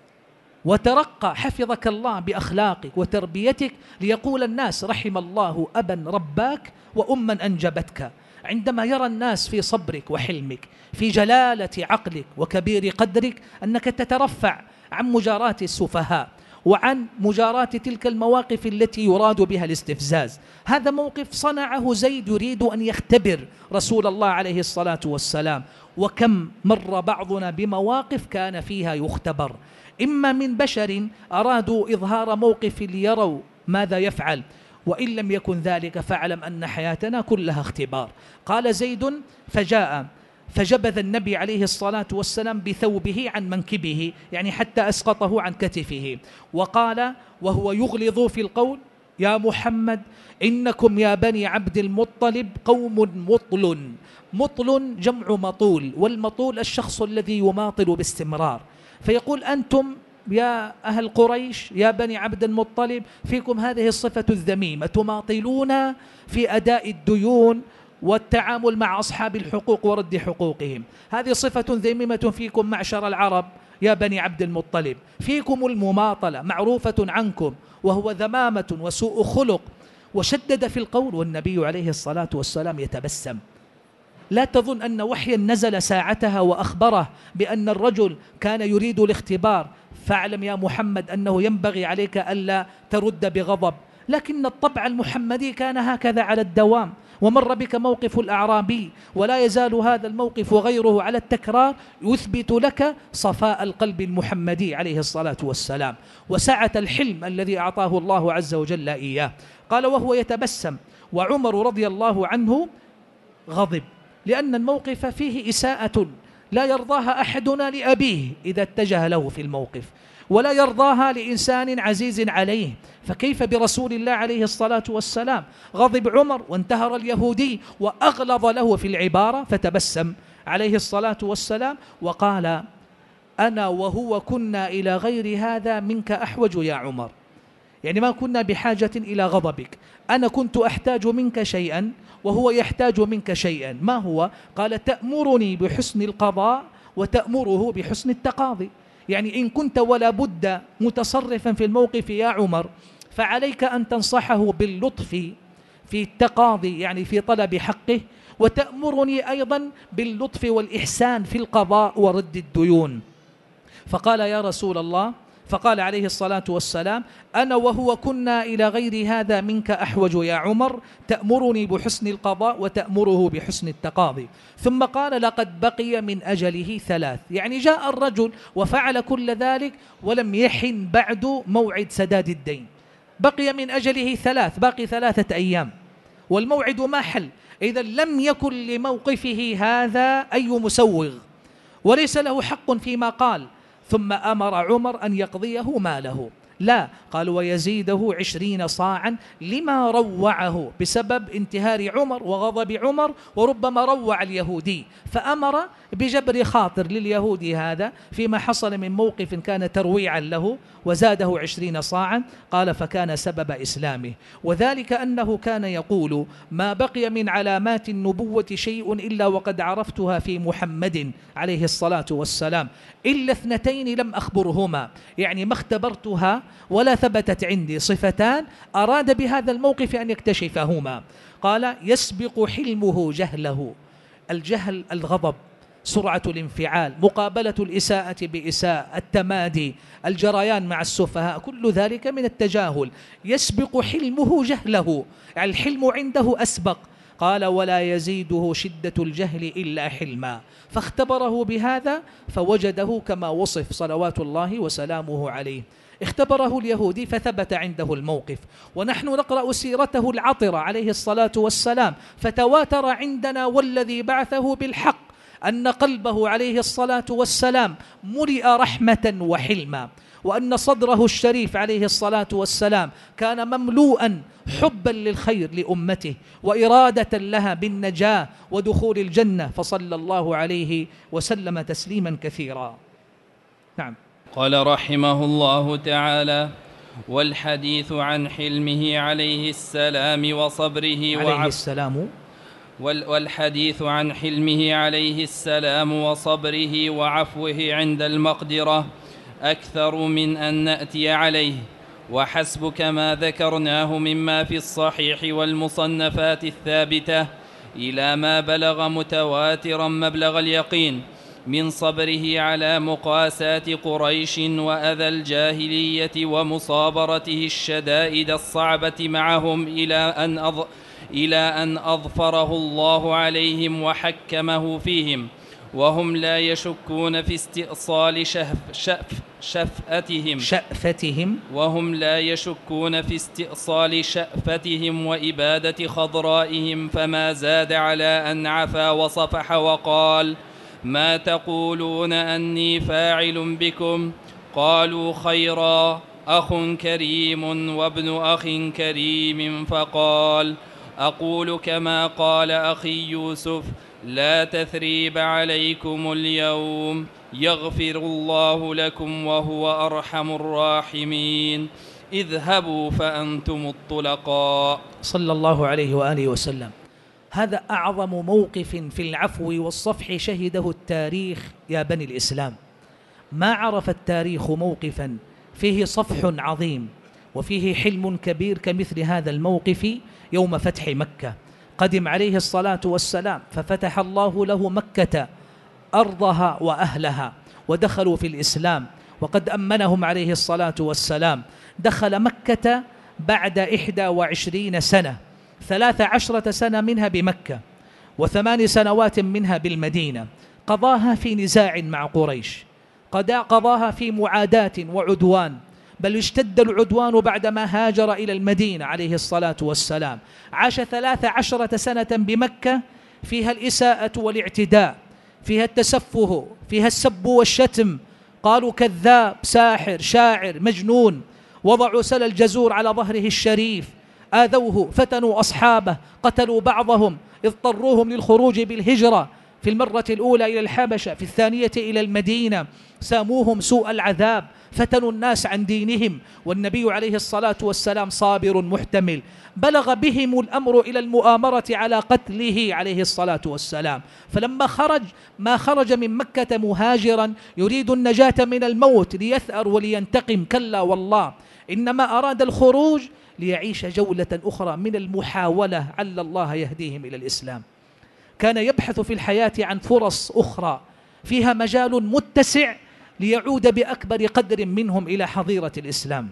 وترقى حفظك الله بأخلاقك وتربيتك، ليقول الناس رحم الله أبا رباك وأما أنجبتك. عندما يرى الناس في صبرك وحلمك، في جلالة عقلك وكبير قدرك، أنك تترفع عن مجاراة السفهاء وعن مجاراة تلك المواقف التي يراد بها الاستفزاز. هذا موقف صنعه زيد يريد أن يختبر رسول الله عليه الصلاة والسلام. وكم مر بعضنا بمواقف كان فيها يختبر، إما من بشر أرادوا إظهار موقف ليروا ماذا يفعل، وإن لم يكن ذلك فاعلم أن حياتنا كلها اختبار. قال زيد فجاء فجبذ النبي عليه الصلاة والسلام بثوبه عن منكبه، يعني حتى أسقطه عن كتفه، وقال وهو يغلظ في القول يا محمد إنكم يا بني عبد المطلب قوم مطل. مطل جمع مطول، والمطول الشخص الذي يماطل باستمرار، فيقول أنتم يا أهل قريش يا بني عبد المطلب فيكم هذه الصفة الذميمة، تماطلون في أداء الديون والتعامل مع أصحاب الحقوق ورد حقوقهم، هذه صفة ذميمة فيكم معشر العرب يا بني عبد المطلب، فيكم المماطلة معروفة عنكم، وهو ذمامة وسوء خلق. وشدد في القول، والنبي عليه الصلاة والسلام يتبسم. لا تظن أن وحيا نزل ساعتها وأخبره بأن الرجل كان يريد الاختبار، فاعلم يا محمد أنه ينبغي عليك ألا ترد بغضب، لكن الطبع المحمدي كان هكذا على الدوام. ومر بك موقف الأعرابي، ولا يزال هذا الموقف وغيره على التكرار يثبت لك صفاء القلب المحمدي عليه الصلاة والسلام وسعة الحلم الذي أعطاه الله عز وجل إياه. قال وهو يتبسم، وعمر رضي الله عنه غضب، لأن الموقف فيه إساءة لا يرضاها أحدنا لأبيه إذا اتجه له في الموقف، ولا يرضاها لإنسان عزيز عليه، فكيف برسول الله عليه الصلاة والسلام؟ غضب عمر وانتهر اليهودي وأغلظ له في العبارة، فتبسم عليه الصلاة والسلام وقال أنا وهو كنا إلى غير هذا منك أحوج يا عمر، يعني ما كنا بحاجة إلى غضبك، أنا كنت أحتاج منك شيئا وهو يحتاج منك شيئا. ما هو؟ قال تأمرني بحسن القضاء وتأمره بحسن التقاضي، يعني إن كنت ولا بد متصرفا في الموقف يا عمر فعليك أن تنصحه باللطف في التقاضي، يعني في طلب حقه، وتأمرني أيضا باللطف والإحسان في القضاء ورد الديون. فقال يا رسول الله، فقال عليه الصلاة والسلام أنا وهو كنا إلى غير هذا منك أحوج يا عمر، تأمرني بحسن القضاء وتأمره بحسن التقاضي. ثم قال لقد بقي من أجله 3، يعني جاء الرجل وفعل كل ذلك ولم يحن بعد موعد سداد الدين، بقي من أجله 3، باقي 3 أيام والموعد ما حل، إذا لم يكن لموقفه هذا أي مسوغ وليس له حق فيما قال. ثم أمر عمر أن يقضيه ماله، لا، قال ويزيده 20 صاعا لما روعه بسبب انتهار عمر وغضب عمر، وربما روع اليهودي، فأمر بجبر خاطر لليهودي هذا فيما حصل من موقف كان ترويعا له، وزاده 20 صاعا. قال فكان سبب إسلامه، وذلك أنه كان يقول ما بقي من علامات النبوة شيء إلا وقد عرفتها في محمد عليه الصلاة والسلام إلا 2 لم أخبرهما، يعني ما اختبرتها ولا ثبتت عندي صفتان أراد بهذا الموقف أن يكتشفهما. قال يسبق حلمه جهله، الجهل الغضب، سرعة الانفعال، مقابلة الإساءة بإساءة، التمادي، الجريان مع السفهاء، كل ذلك من التجاهل. يسبق حلمه جهله، يعني الحلم عنده أسبق. قال ولا يزيده شدة الجهل إلا حلما، فاختبره بهذا فوجده كما وصف صلوات الله وسلامه عليه. اختبره اليهودي فثبت عنده الموقف، ونحن نقرأ سيرته العطرة عليه الصلاة والسلام، فتواتر عندنا والذي بعثه بالحق أن قلبه عليه الصلاة والسلام ملئ رحمة وحلما، وأن صدره الشريف عليه الصلاة والسلام كان مملوءا حبا للخير لأمته وإرادة لها بالنجاة ودخول الجنة، فصلى الله عليه وسلم تسليما كثيرا. نعم. قال رحمه الله تعالى: والحديث عن حلمه عليه السلام وصبره والحديث عن حلمه عليه السلام وصبره وعفوه عند المقدرة أكثر من أن نأتي عليه، وحسبك ما ذكرناه مما في الصحيح والمصنفات الثابتة إلى ما بلغ متواترا مبلغ اليقين من صبره على مقاسات قريش وأذى الجاهلية ومصابرته الشدائد الصعبة معهم إلى أن أظفره الله عليهم وحكمه فيهم، وهم لا يشكون في استئصال شأفتهم وإبادة خضرائهم، فما زاد على أن عفا وصفح وقال: ما تقولون أني فاعل بكم؟ قالوا: خيرا، أخ كريم وابن أخ كريم. فقال: أقول كما قال أخي يوسف: لا تثريب عليكم اليوم، يغفر الله لكم وهو أرحم الراحمين، اذهبوا فأنتم الطلقاء. صلى الله عليه وآله وسلم. هذا أعظم موقف في العفو والصفح شهده التاريخ يا بني الإسلام. ما عرف التاريخ موقفا فيه صفح عظيم وفيه حلم كبير كمثل هذا الموقف يوم فتح مكة. قدم عليه الصلاة والسلام ففتح الله له مكة أرضها وأهلها ودخلوا في الإسلام، وقد أمنهم عليه الصلاة والسلام. دخل مكة بعد 21 سنة، 13 سنة منها بمكة و8 سنوات منها بالمدينة، قضاها في نزاع مع قريش، قضاها في معاداة وعدوان، بل اشتد العدوان بعدما هاجر إلى المدينة عليه الصلاة والسلام. عاش 13 سنة بمكة فيها الإساءة والاعتداء، فيها التسفه، فيها السب والشتم، قالوا كذاب، ساحر، شاعر، مجنون، وضعوا سل الجزور على ظهره الشريف، آذوه، فتنوا أصحابه، قتلوا بعضهم، اضطروهم للخروج بالهجرة، في المرة الأولى إلى الحبشة، في الثانية إلى المدينة، ساموهم سوء العذاب، فتنوا الناس عن دينهم، والنبي عليه الصلاة والسلام صابر محتمل. بلغ بهم الأمر إلى المؤامرة على قتله عليه الصلاة والسلام، فلما خرج ما خرج من مكة مهاجرا يريد النجاة من الموت ليثأر ولينتقم، كلا والله، إنما أراد الخروج ليعيش جولة أخرى من المحاولة عل الله يهديهم إلى الإسلام. كان يبحث في الحياة عن فرص أخرى فيها مجال متسع ليعود بأكبر قدر منهم إلى حظيرة الإسلام،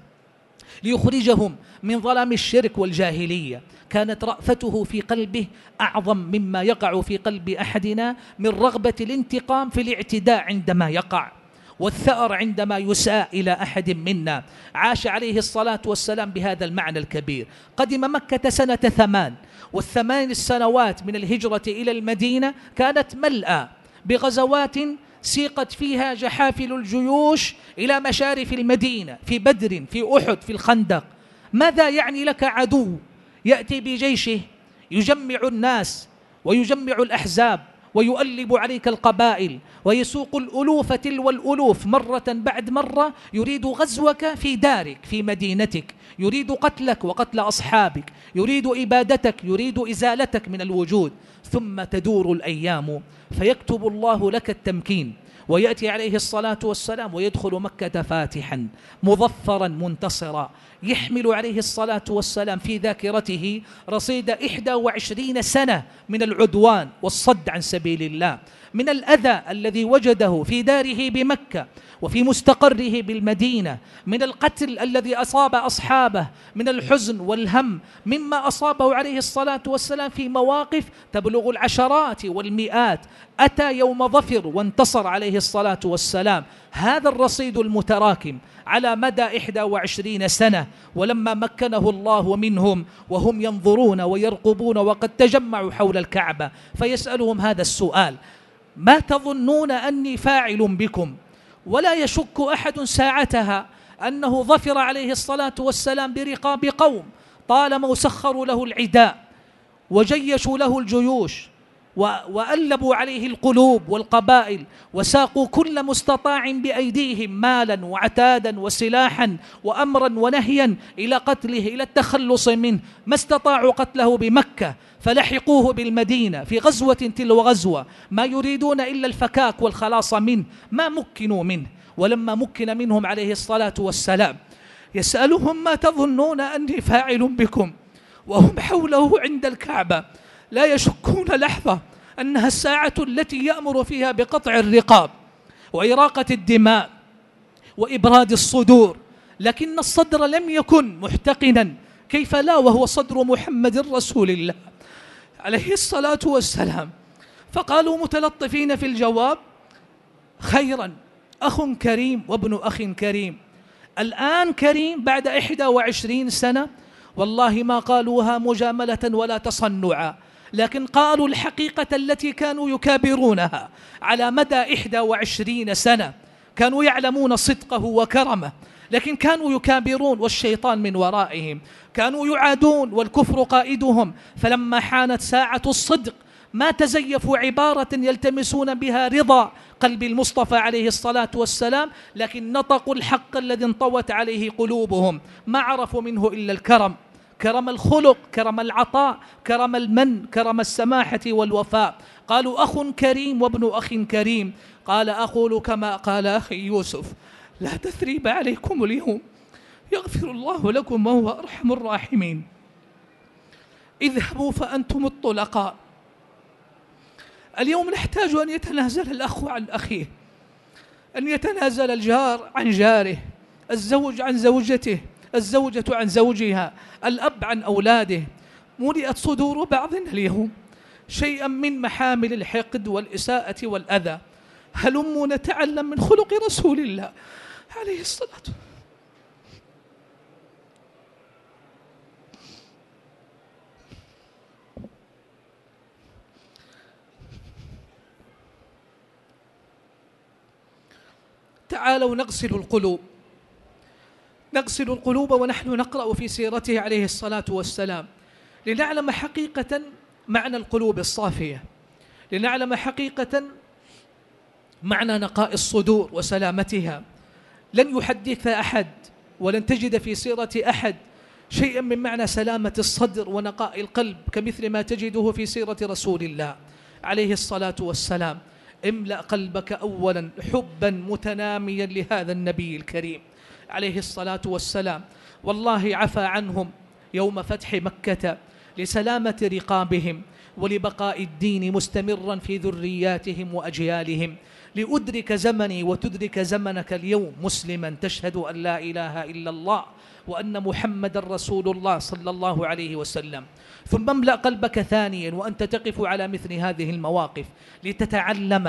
ليخرجهم من ظلام الشرك والجاهلية. كانت رأفته في قلبه أعظم مما يقع في قلب أحدنا من رغبة الانتقام في الاعتداء عندما يقع، والثأر عندما يساء إلى أحد منا. عاش عليه الصلاة والسلام بهذا المعنى الكبير. قدم مكة سنة 8، والثمان السنوات من الهجرة إلى المدينة كانت ملأى بغزوات سيقت فيها جحافل الجيوش إلى مشارف المدينة، في بدر، في أحد، في الخندق. ماذا يعني لك عدو يأتي بجيشه يجمع الناس ويجمع الأحزاب ويؤلب عليك القبائل ويسوق الألوف تلو الألوف مرة بعد مرة، يريد غزوك في دارك في مدينتك، يريد قتلك وقتل أصحابك، يريد إبادتك، يريد إزالتك من الوجود. ثم تدور الأيام فيكتب الله لك التمكين، ويأتي عليه الصلاة والسلام ويدخل مكة فاتحا مظفرا منتصرا، يحمل عليه الصلاة والسلام في ذاكرته رصيد 21 سنة من العدوان والصد عن سبيل الله، من الأذى الذي وجده في داره بمكة وفي مستقره بالمدينة، من القتل الذي أصاب أصحابه، من الحزن والهم مما أصابه عليه الصلاة والسلام في مواقف تبلغ العشرات والمئات. أتى يوم ظفر وانتصر عليه الصلاة والسلام. هذا الرصيد المتراكم على مدى 21 سنة، ولما مكنه الله منهم وهم ينظرون ويرقبون وقد تجمعوا حول الكعبة فيسألهم هذا السؤال: ما تظنون أني فاعل بكم؟ ولا يشك أحد ساعتها أنه ظفر عليه الصلاة والسلام برقاب قوم طالما سخروا له العداء وجيشوا له الجيوش وألبوا عليه القلوب والقبائل وساقوا كل مستطاع بأيديهم مالا وعتادا وسلاحا وأمرا ونهيا إلى قتله، إلى التخلص منه. ما استطاعوا قتله بمكة فلحقوه بالمدينة في غزوة تلو غزوة، ما يريدون إلا الفكاك والخلاص منه، ما مكنوا منه. ولما مكن منهم عليه الصلاة والسلام يسألهم: ما تظنون أني فاعل بكم؟ وهم حوله عند الكعبة لا يشكون لحظة أنها الساعة التي يأمر فيها بقطع الرقاب وإراقة الدماء وإبراد الصدور، لكن الصدر لم يكن محتقنا، كيف لا وهو صدر محمد رسول الله عليه الصلاة والسلام. فقالوا متلطفين في الجواب: خيرا، أخ كريم وابن أخ كريم. الآن كريم بعد 21 سنة، والله ما قالوها مجاملة ولا تصنعا، لكن قالوا الحقيقة التي كانوا يكابرونها على مدى 21 سنة. كانوا يعلمون صدقه وكرمه، لكن كانوا يكابرون والشيطان من ورائهم، كانوا يعادون والكفر قائدهم. فلما حانت ساعة الصدق ما تزيفوا عبارة يلتمسون بها رضا قلب المصطفى عليه الصلاة والسلام، لكن نطقوا الحق الذي انطوت عليه قلوبهم. ما عرفوا منه إلا الكرم، كرم الخلق، كرم العطاء، كرم المن، كرم السماحة والوفاء. قالوا: أخ كريم وابن أخ كريم. قال: أقول كما قال أخي يوسف: لا تثريب عليكم اليوم، يغفر الله لكم وهو أرحم الراحمين. اذهبوا فأنتم الطلقاء. اليوم نحتاج أن يتنازل الأخ عن أخيه، أن يتنازل الجار عن جاره، الزوج عن زوجته، الزوجة عن زوجها، الأب عن أولاده. ملئت صدور بعضنا اليوم شيئا من محامل الحقد والإساءة والأذى. هلموا نتعلم من خلق رسول الله عليه الصلاة والسلام. تعالوا نغسل القلوب، نغسل القلوب ونحن نقرأ في سيرته عليه الصلاة والسلام، لنعلم حقيقة معنى القلوب الصافية، لنعلم حقيقة معنى نقاء الصدور وسلامتها. لن يحدث أحد ولن تجد في سيرة أحد شيئا من معنى سلامة الصدر ونقاء القلب كمثل ما تجده في سيرة رسول الله عليه الصلاة والسلام. املأ قلبك أولا حبا متناميا لهذا النبي الكريم عليه الصلاة والسلام. والله عفى عنهم يوم فتح مكة لسلامة رقابهم ولبقاء الدين مستمرا في ذرياتهم وأجيالهم. لأدرك زمني وتدرك زمنك اليوم مسلما تشهد أن لا إله إلا الله وأن محمد رسول الله صلى الله عليه وسلم. ثم املأ قلبك ثانيا وأنت تقف على مثل هذه المواقف لتتعلم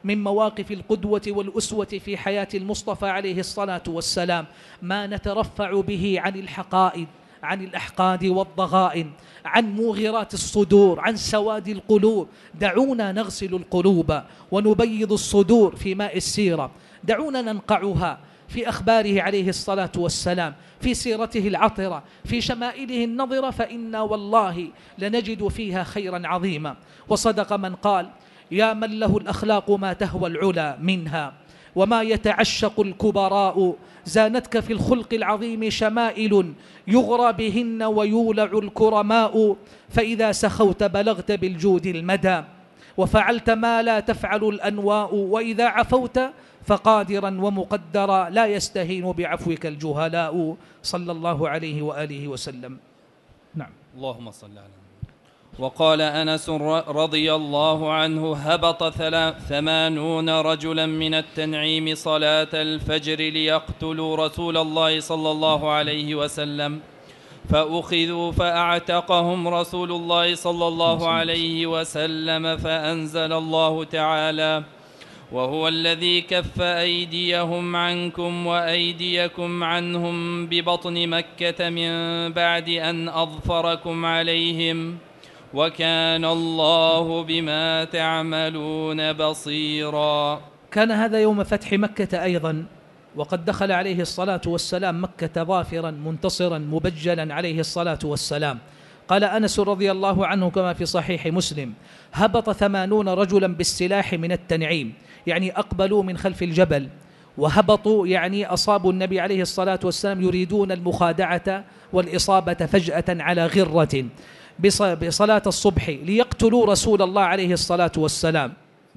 من مواقف القدوة والأسوة في حياة المصطفى عليه الصلاة والسلام ما نترفع به عن الحقائد، عن الأحقاد والضغائن، عن موغرات الصدور، عن سواد القلوب. دعونا نغسل القلوب ونبيض الصدور في ماء السيرة، دعونا ننقعها في أخباره عليه الصلاة والسلام، في سيرته العطرة، في شمائله النظرة، فإنا والله لنجد فيها خيرا عظيما. وصدق من قال: يا من له الأخلاق ما تهوى العلا منها، وما يتعشق الكبراء، زانتك في الخلق العظيم شمائل يغرى بهن ويولع الكرماء، فإذا سخوت بلغت بالجود المدى، وفعلت ما لا تفعل الأنواء، وإذا عفوت فقادرا ومقدرا لا يستهين بعفوك الجهلاء، صلى الله عليه وآله وسلم. نعم. اللهم صل على محمد. وقال أنس رضي الله عنه: هبط 80 رجلا من التنعيم صلاة الفجر ليقتلوا رسول الله صلى الله عليه وسلم، فأخذوا فأعتقهم رسول الله صلى الله عليه وسلم، فأنزل الله تعالى: وهو الذي كف أيديهم عنكم وأيديكم عنهم ببطن مكة من بعد أن أظفركم عليهم، وكان الله بما تعملون بصيرا. كان هذا يوم فتح مكة أيضا، وقد دخل عليه الصلاة والسلام مكة ظافرا منتصرا مبجلا عليه الصلاة والسلام. قال أنس رضي الله عنه كما في صحيح مسلم: هبط 80 رجلا بالسلاح من التنعيم، يعني أقبلوا من خلف الجبل، وهبطوا يعني أصابوا النبي عليه الصلاة والسلام يريدون المخادعة والإصابة فجأة على غرة بصلاة الصبح ليقتلوا رسول الله عليه الصلاة والسلام.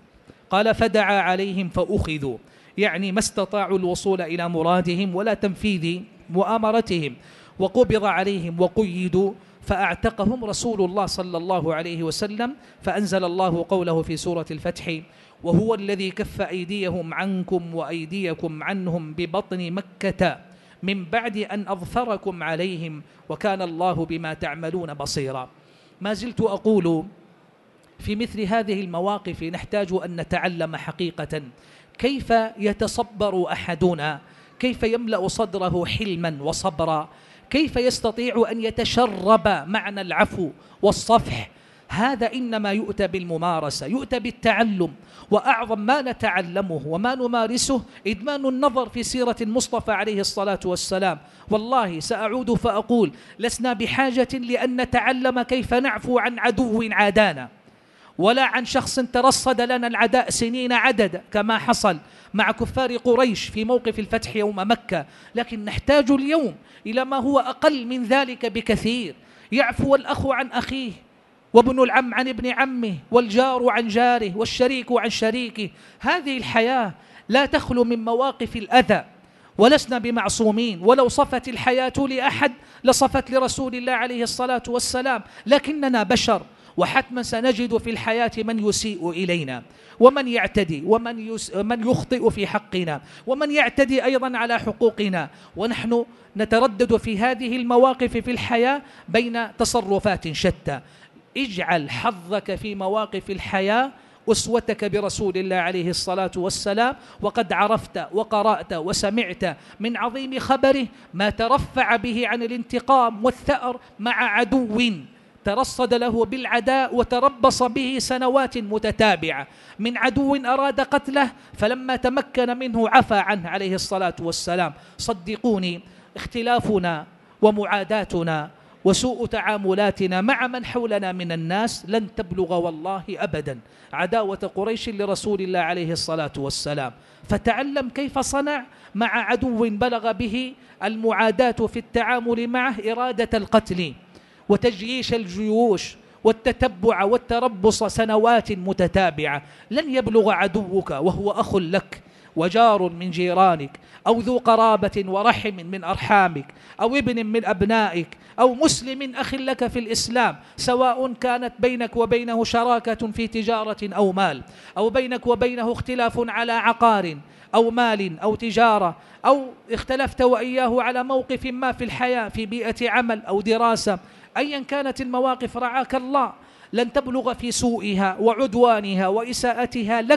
قال: فدعا عليهم فأخذوا، يعني ما استطاعوا الوصول إلى مرادهم ولا تنفيذ مؤامرتهم، وقبض عليهم وقيدوا، فأعتقهم رسول الله صلى الله عليه وسلم، فأنزل الله قوله في سورة الفتح: وهو الذي كف أيديهم عنكم وأيديكم عنهم ببطن مكة من بعد أن أظفركم عليهم، وكان الله بما تعملون بصيرا. ما زلت أقول في مثل هذه المواقف نحتاج أن نتعلم حقيقة كيف يتصبر أحدنا، كيف يملأ صدره حلما وصبرا، كيف يستطيع أن يتشرب معنى العفو والصفح. هذا إنما يؤتى بالممارسة، يؤتى بالتعلم. وأعظم ما نتعلمه وما نمارسه إدمان النظر في سيرة المصطفى عليه الصلاة والسلام. والله سأعود فأقول: لسنا بحاجة لأن نتعلم كيف نعفو عن عدو عادانا، ولا عن شخص ترصد لنا العداء سنين عدد كما حصل مع كفار قريش في موقف الفتح يوم مكة، لكن نحتاج اليوم إلى ما هو أقل من ذلك بكثير. يعفو الأخ عن أخيه، وابن العم عن ابن عمه، والجار عن جاره، والشريك عن شريكه. هذه الحياة لا تخلو من مواقف الأذى، ولسنا بمعصومين، ولو صفت الحياة لأحد لصفت لرسول الله عليه الصلاة والسلام، لكننا بشر، وحتما سنجد في الحياة من يسيء إلينا، ومن يعتدي، ومن يخطئ في حقنا، ومن يعتدي أيضا على حقوقنا. ونحن نتردد في هذه المواقف في الحياة بين تصرفات شتى. اجعل حظك في مواقف الحياة أسوتك برسول الله عليه الصلاة والسلام، وقد عرفت وقرأت وسمعت من عظيم خبره ما ترفع به عن الانتقام والثأر مع عدو ترصد له بالعداء وتربص به سنوات متتابعة، من عدو أراد قتله فلما تمكن منه عفى عنه عليه الصلاة والسلام. صدقوني، اختلافنا ومعاداتنا وسوء تعاملاتنا مع من حولنا من الناس لن تبلغ والله أبدا عداوة قريش لرسول الله عليه الصلاة والسلام. فتعلم كيف صنع مع عدو بلغ به المعاداة في التعامل معه إرادة القتل وتجييش الجيوش والتتبع والتربص سنوات متتابعة. لن يبلغ عدوك وهو أخ لك وجار من جيرانك، أو ذو قرابة ورحم من أرحامك، أو ابن من أبنائك، أو مسلم أخ لك في الإسلام، سواء كانت بينك وبينه شراكة في تجارة أو مال، أو بينك وبينه اختلاف على عقار أو مال أو تجارة، أو اختلفت وإياه على موقف ما في الحياة في بيئة عمل أو دراسة. أيا كانت المواقف رعاك الله، لن تبلغ في سوءها وعدوانها وإساءتها لك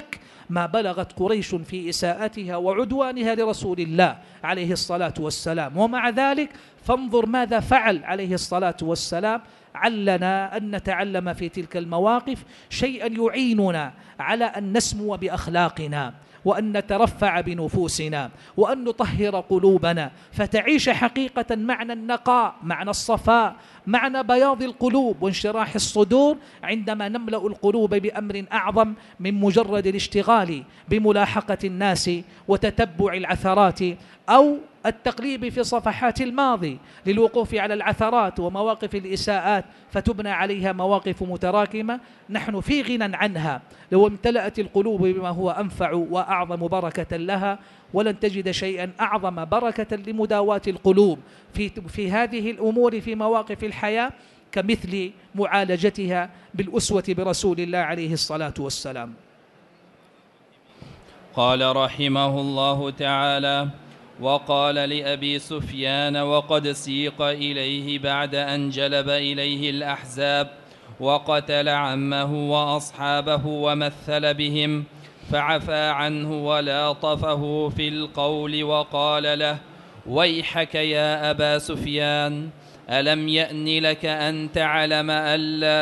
ما بلغت قريش في إساءتها وعدوانها لرسول الله عليه الصلاة والسلام. ومع ذلك فانظر ماذا فعل عليه الصلاة والسلام. علنا أن نتعلم في تلك المواقف شيئا يعيننا على أن نسمو بأخلاقنا، وأن نترفع بنفوسنا، وأن نطهر قلوبنا، فتعيش حقيقة معنى النقاء، معنى الصفاء، معنى بياض القلوب وانشراح الصدور، عندما نملأ القلوب بأمر أعظم من مجرد الاشتغال بملاحقة الناس وتتبع العثرات أو التقليب في صفحات الماضي للوقوف على العثرات ومواقف الإساءات فتبنى عليها مواقف متراكمة نحن في غنى عنها لو امتلأت القلوب بما هو أنفع وأعظم بركة لها. ولن تجد شيئا أعظم بركة لمداواة القلوب في هذه الأمور في مواقف الحياة كمثل معالجتها بالأسوة برسول الله عليه الصلاة والسلام. قال رحمه الله تعالى: وقال لأبي سفيان وقد سيق إليه بعد أن جلب إليه الأحزاب وقتل عمه وأصحابه ومثل بهم، فعفى عنه ولاطفه في القول وقال له: ويحك يا أبا سفيان، ألم يأن لك أن تعلم أن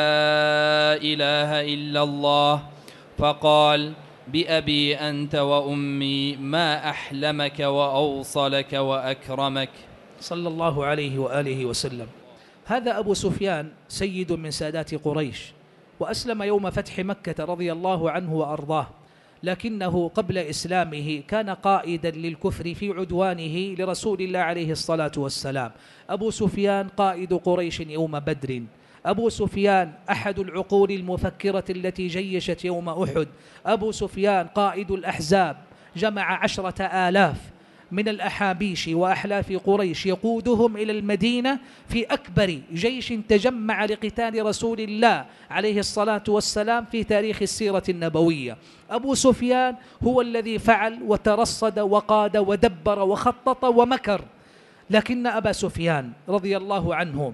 لا إله إلا الله؟ فقال: بأبي أنت وأمي ما أحلمك وأوصلك وأكرمك، صلى الله عليه وآله وسلم. هذا أبو سفيان سيد من سادات قريش، وأسلم يوم فتح مكة رضي الله عنه وأرضاه، لكنه قبل إسلامه كان قائدا للكفر في عدوانه لرسول الله عليه الصلاة والسلام. أبو سفيان قائد قريش يوم بدر، أبو سفيان أحد العقول المفكرة التي جيشت يوم أحد، أبو سفيان قائد الأحزاب، جمع 10,000 من الأحابيش وأحلاف قريش يقودهم إلى المدينة في أكبر جيش تجمع لقتال رسول الله عليه الصلاة والسلام في تاريخ السيرة النبوية. أبو سفيان هو الذي فعل وترصد وقاد ودبر وخطط ومكر، لكن أبا سفيان رضي الله عنه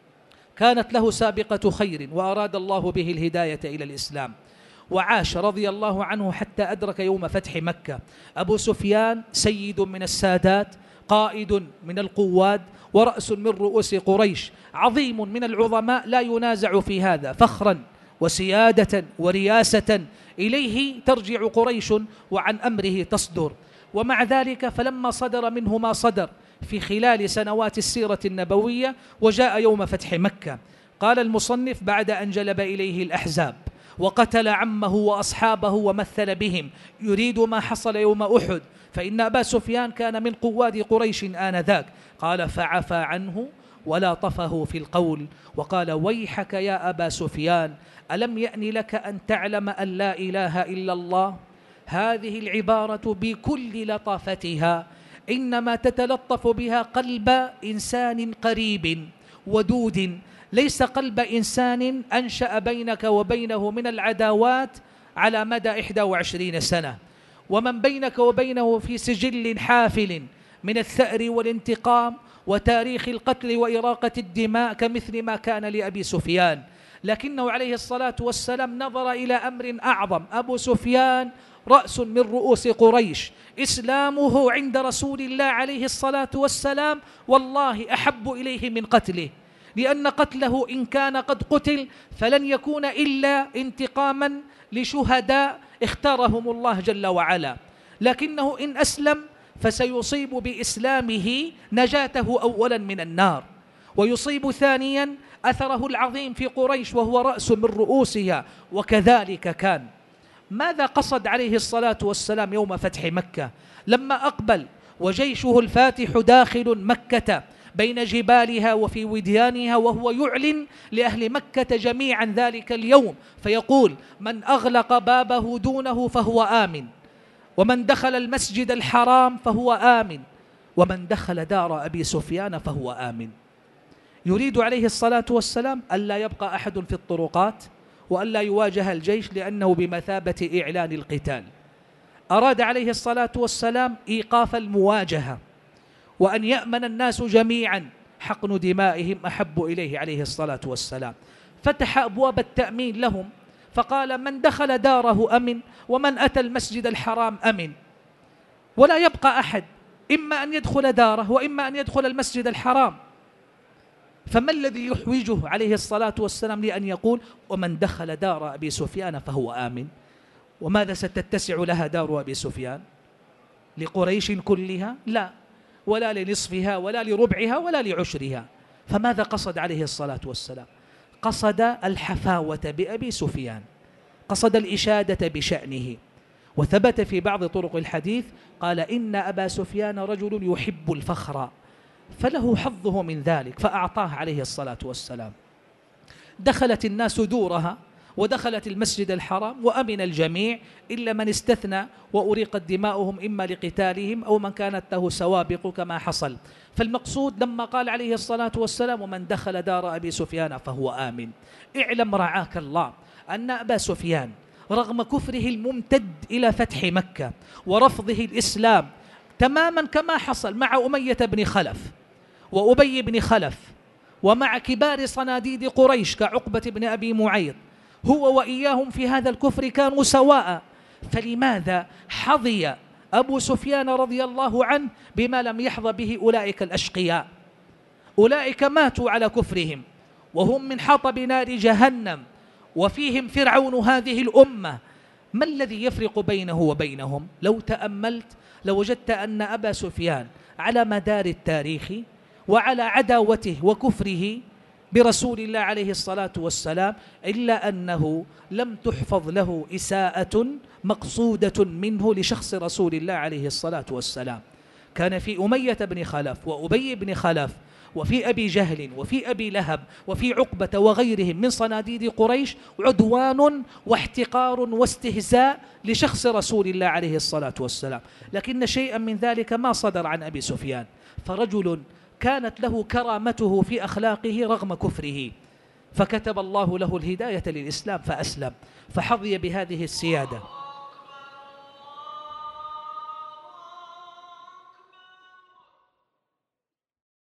كانت له سابقة خير وأراد الله به الهداية إلى الإسلام، وعاش رضي الله عنه حتى أدرك يوم فتح مكة. أبو سفيان سيد من السادات، قائد من القواد، ورأس من رؤوس قريش، عظيم من العظماء لا ينازع في هذا، فخرا وسيادة ورياسة إليه ترجع قريش وعن أمره تصدر. ومع ذلك فلما صدر منه ما صدر في خلال سنوات السيرة النبوية وجاء يوم فتح مكة، قال المصنف: بعد أن جلب إليه الأحزاب وقتل عمه وأصحابه ومثل بهم، يريد ما حصل يوم أحد، فإن أبا سفيان كان من قواد قريش آنذاك. قال: فعفى عنه ولاطفه في القول وقال: ويحك يا أبا سفيان، ألم يأن لك أن تعلم أن لا إله إلا الله؟ هذه العبارة بكل لطافتها إنما تتلطف بها قلب إنسان قريب ودود، ليس قلب إنسان أنشأ بينك وبينه من العداوات على مدى 21 سنة، ومن بينك وبينه في سجل حافل من الثأر والانتقام وتاريخ القتل وإراقة الدماء كمثل ما كان لأبي سفيان. لكنه عليه الصلاة والسلام نظر إلى أمر أعظم. أبو سفيان رأس من رؤوس قريش، إسلامه عند رسول الله عليه الصلاة والسلام والله أحب إليه من قتله، لأن قتله إن كان قد قتل فلن يكون إلا انتقاما لشهداء اختارهم الله جل وعلا، لكنه إن أسلم فسيصيب بإسلامه نجاته أولا من النار، ويصيب ثانيا أثره العظيم في قريش وهو رأس من رؤوسها. وكذلك كان. ماذا قصد عليه الصلاة والسلام يوم فتح مكة لما أقبل وجيشه الفاتح داخل مكة بين جبالها وفي وديانها، وهو يعلن لأهل مكة جميعا ذلك اليوم فيقول: من أغلق بابه دونه فهو آمن، ومن دخل المسجد الحرام فهو آمن، ومن دخل دار أبي سفيان فهو آمن. يريد عليه الصلاة والسلام ألا يبقى أحد في الطرقات وألا يواجه الجيش لأنه بمثابة إعلان القتال. أراد عليه الصلاة والسلام إيقاف المواجهة وأن يأمن الناس جميعا، حقن دمائهم أحب إليه عليه الصلاة والسلام. فتح أبواب التأمين لهم، فقال من دخل داره أمن ومن أتى المسجد الحرام أمن، ولا يبقى أحد إما أن يدخل داره وإما أن يدخل المسجد الحرام. فما الذي يحوجه عليه الصلاة والسلام لأن يقول ومن دخل دار أبي سفيان فهو آمن؟ وماذا ستتسع لها دار أبي سفيان؟ لقريش كلها؟ لا، ولا لنصفها ولا لربعها ولا لعشرها. فماذا قصد عليه الصلاة والسلام؟ قصد الحفاوة بأبي سفيان، قصد الإشادة بشأنه. وثبت في بعض طرق الحديث قال إن أبا سفيان رجل يحب الفخر فله حظه من ذلك فأعطاه عليه الصلاة والسلام. دخلت الناس دورها ودخلت المسجد الحرام وأمن الجميع إلا من استثنى وأريقت دماؤهم إما لقتالهم أو من كانت له سوابق كما حصل. فالمقصود لما قال عليه الصلاة والسلام ومن دخل دار أبي سفيان فهو آمن، اعلم رعاك الله أن أبا سفيان رغم كفره الممتد إلى فتح مكة ورفضه الإسلام تماما كما حصل مع أمية بن خلف وأبي بن خلف ومع كبار صناديد قريش كعقبة بن أبي معيط، هو وإياهم في هذا الكفر كانوا سواء. فلماذا حظي أبو سفيان رضي الله عنه بما لم يحظى به أولئك الأشقياء؟ أولئك ماتوا على كفرهم وهم من حطب نار جهنم وفيهم فرعون هذه الأمة. ما الذي يفرق بينه وبينهم؟ لو تأملت لوجدت أن أبا سفيان على مدار التاريخ وعلى عداوته وكفره برسول الله عليه الصلاة والسلام إلا أنه لم تحفظ له إساءة مقصودة منه لشخص رسول الله عليه الصلاة والسلام. كان في أمية بن خلف وأبي بن خلف وفي أبي جهل وفي أبي لهب وفي عقبة وغيرهم من صناديد قريش عدوان واحتقار واستهزاء لشخص رسول الله عليه الصلاة والسلام، لكن شيئا من ذلك ما صدر عن أبي سفيان. فرجل كانت له كرامته في أخلاقه رغم كفره، فكتب الله له الهداية للإسلام فأسلم، فحظي بهذه السيادة.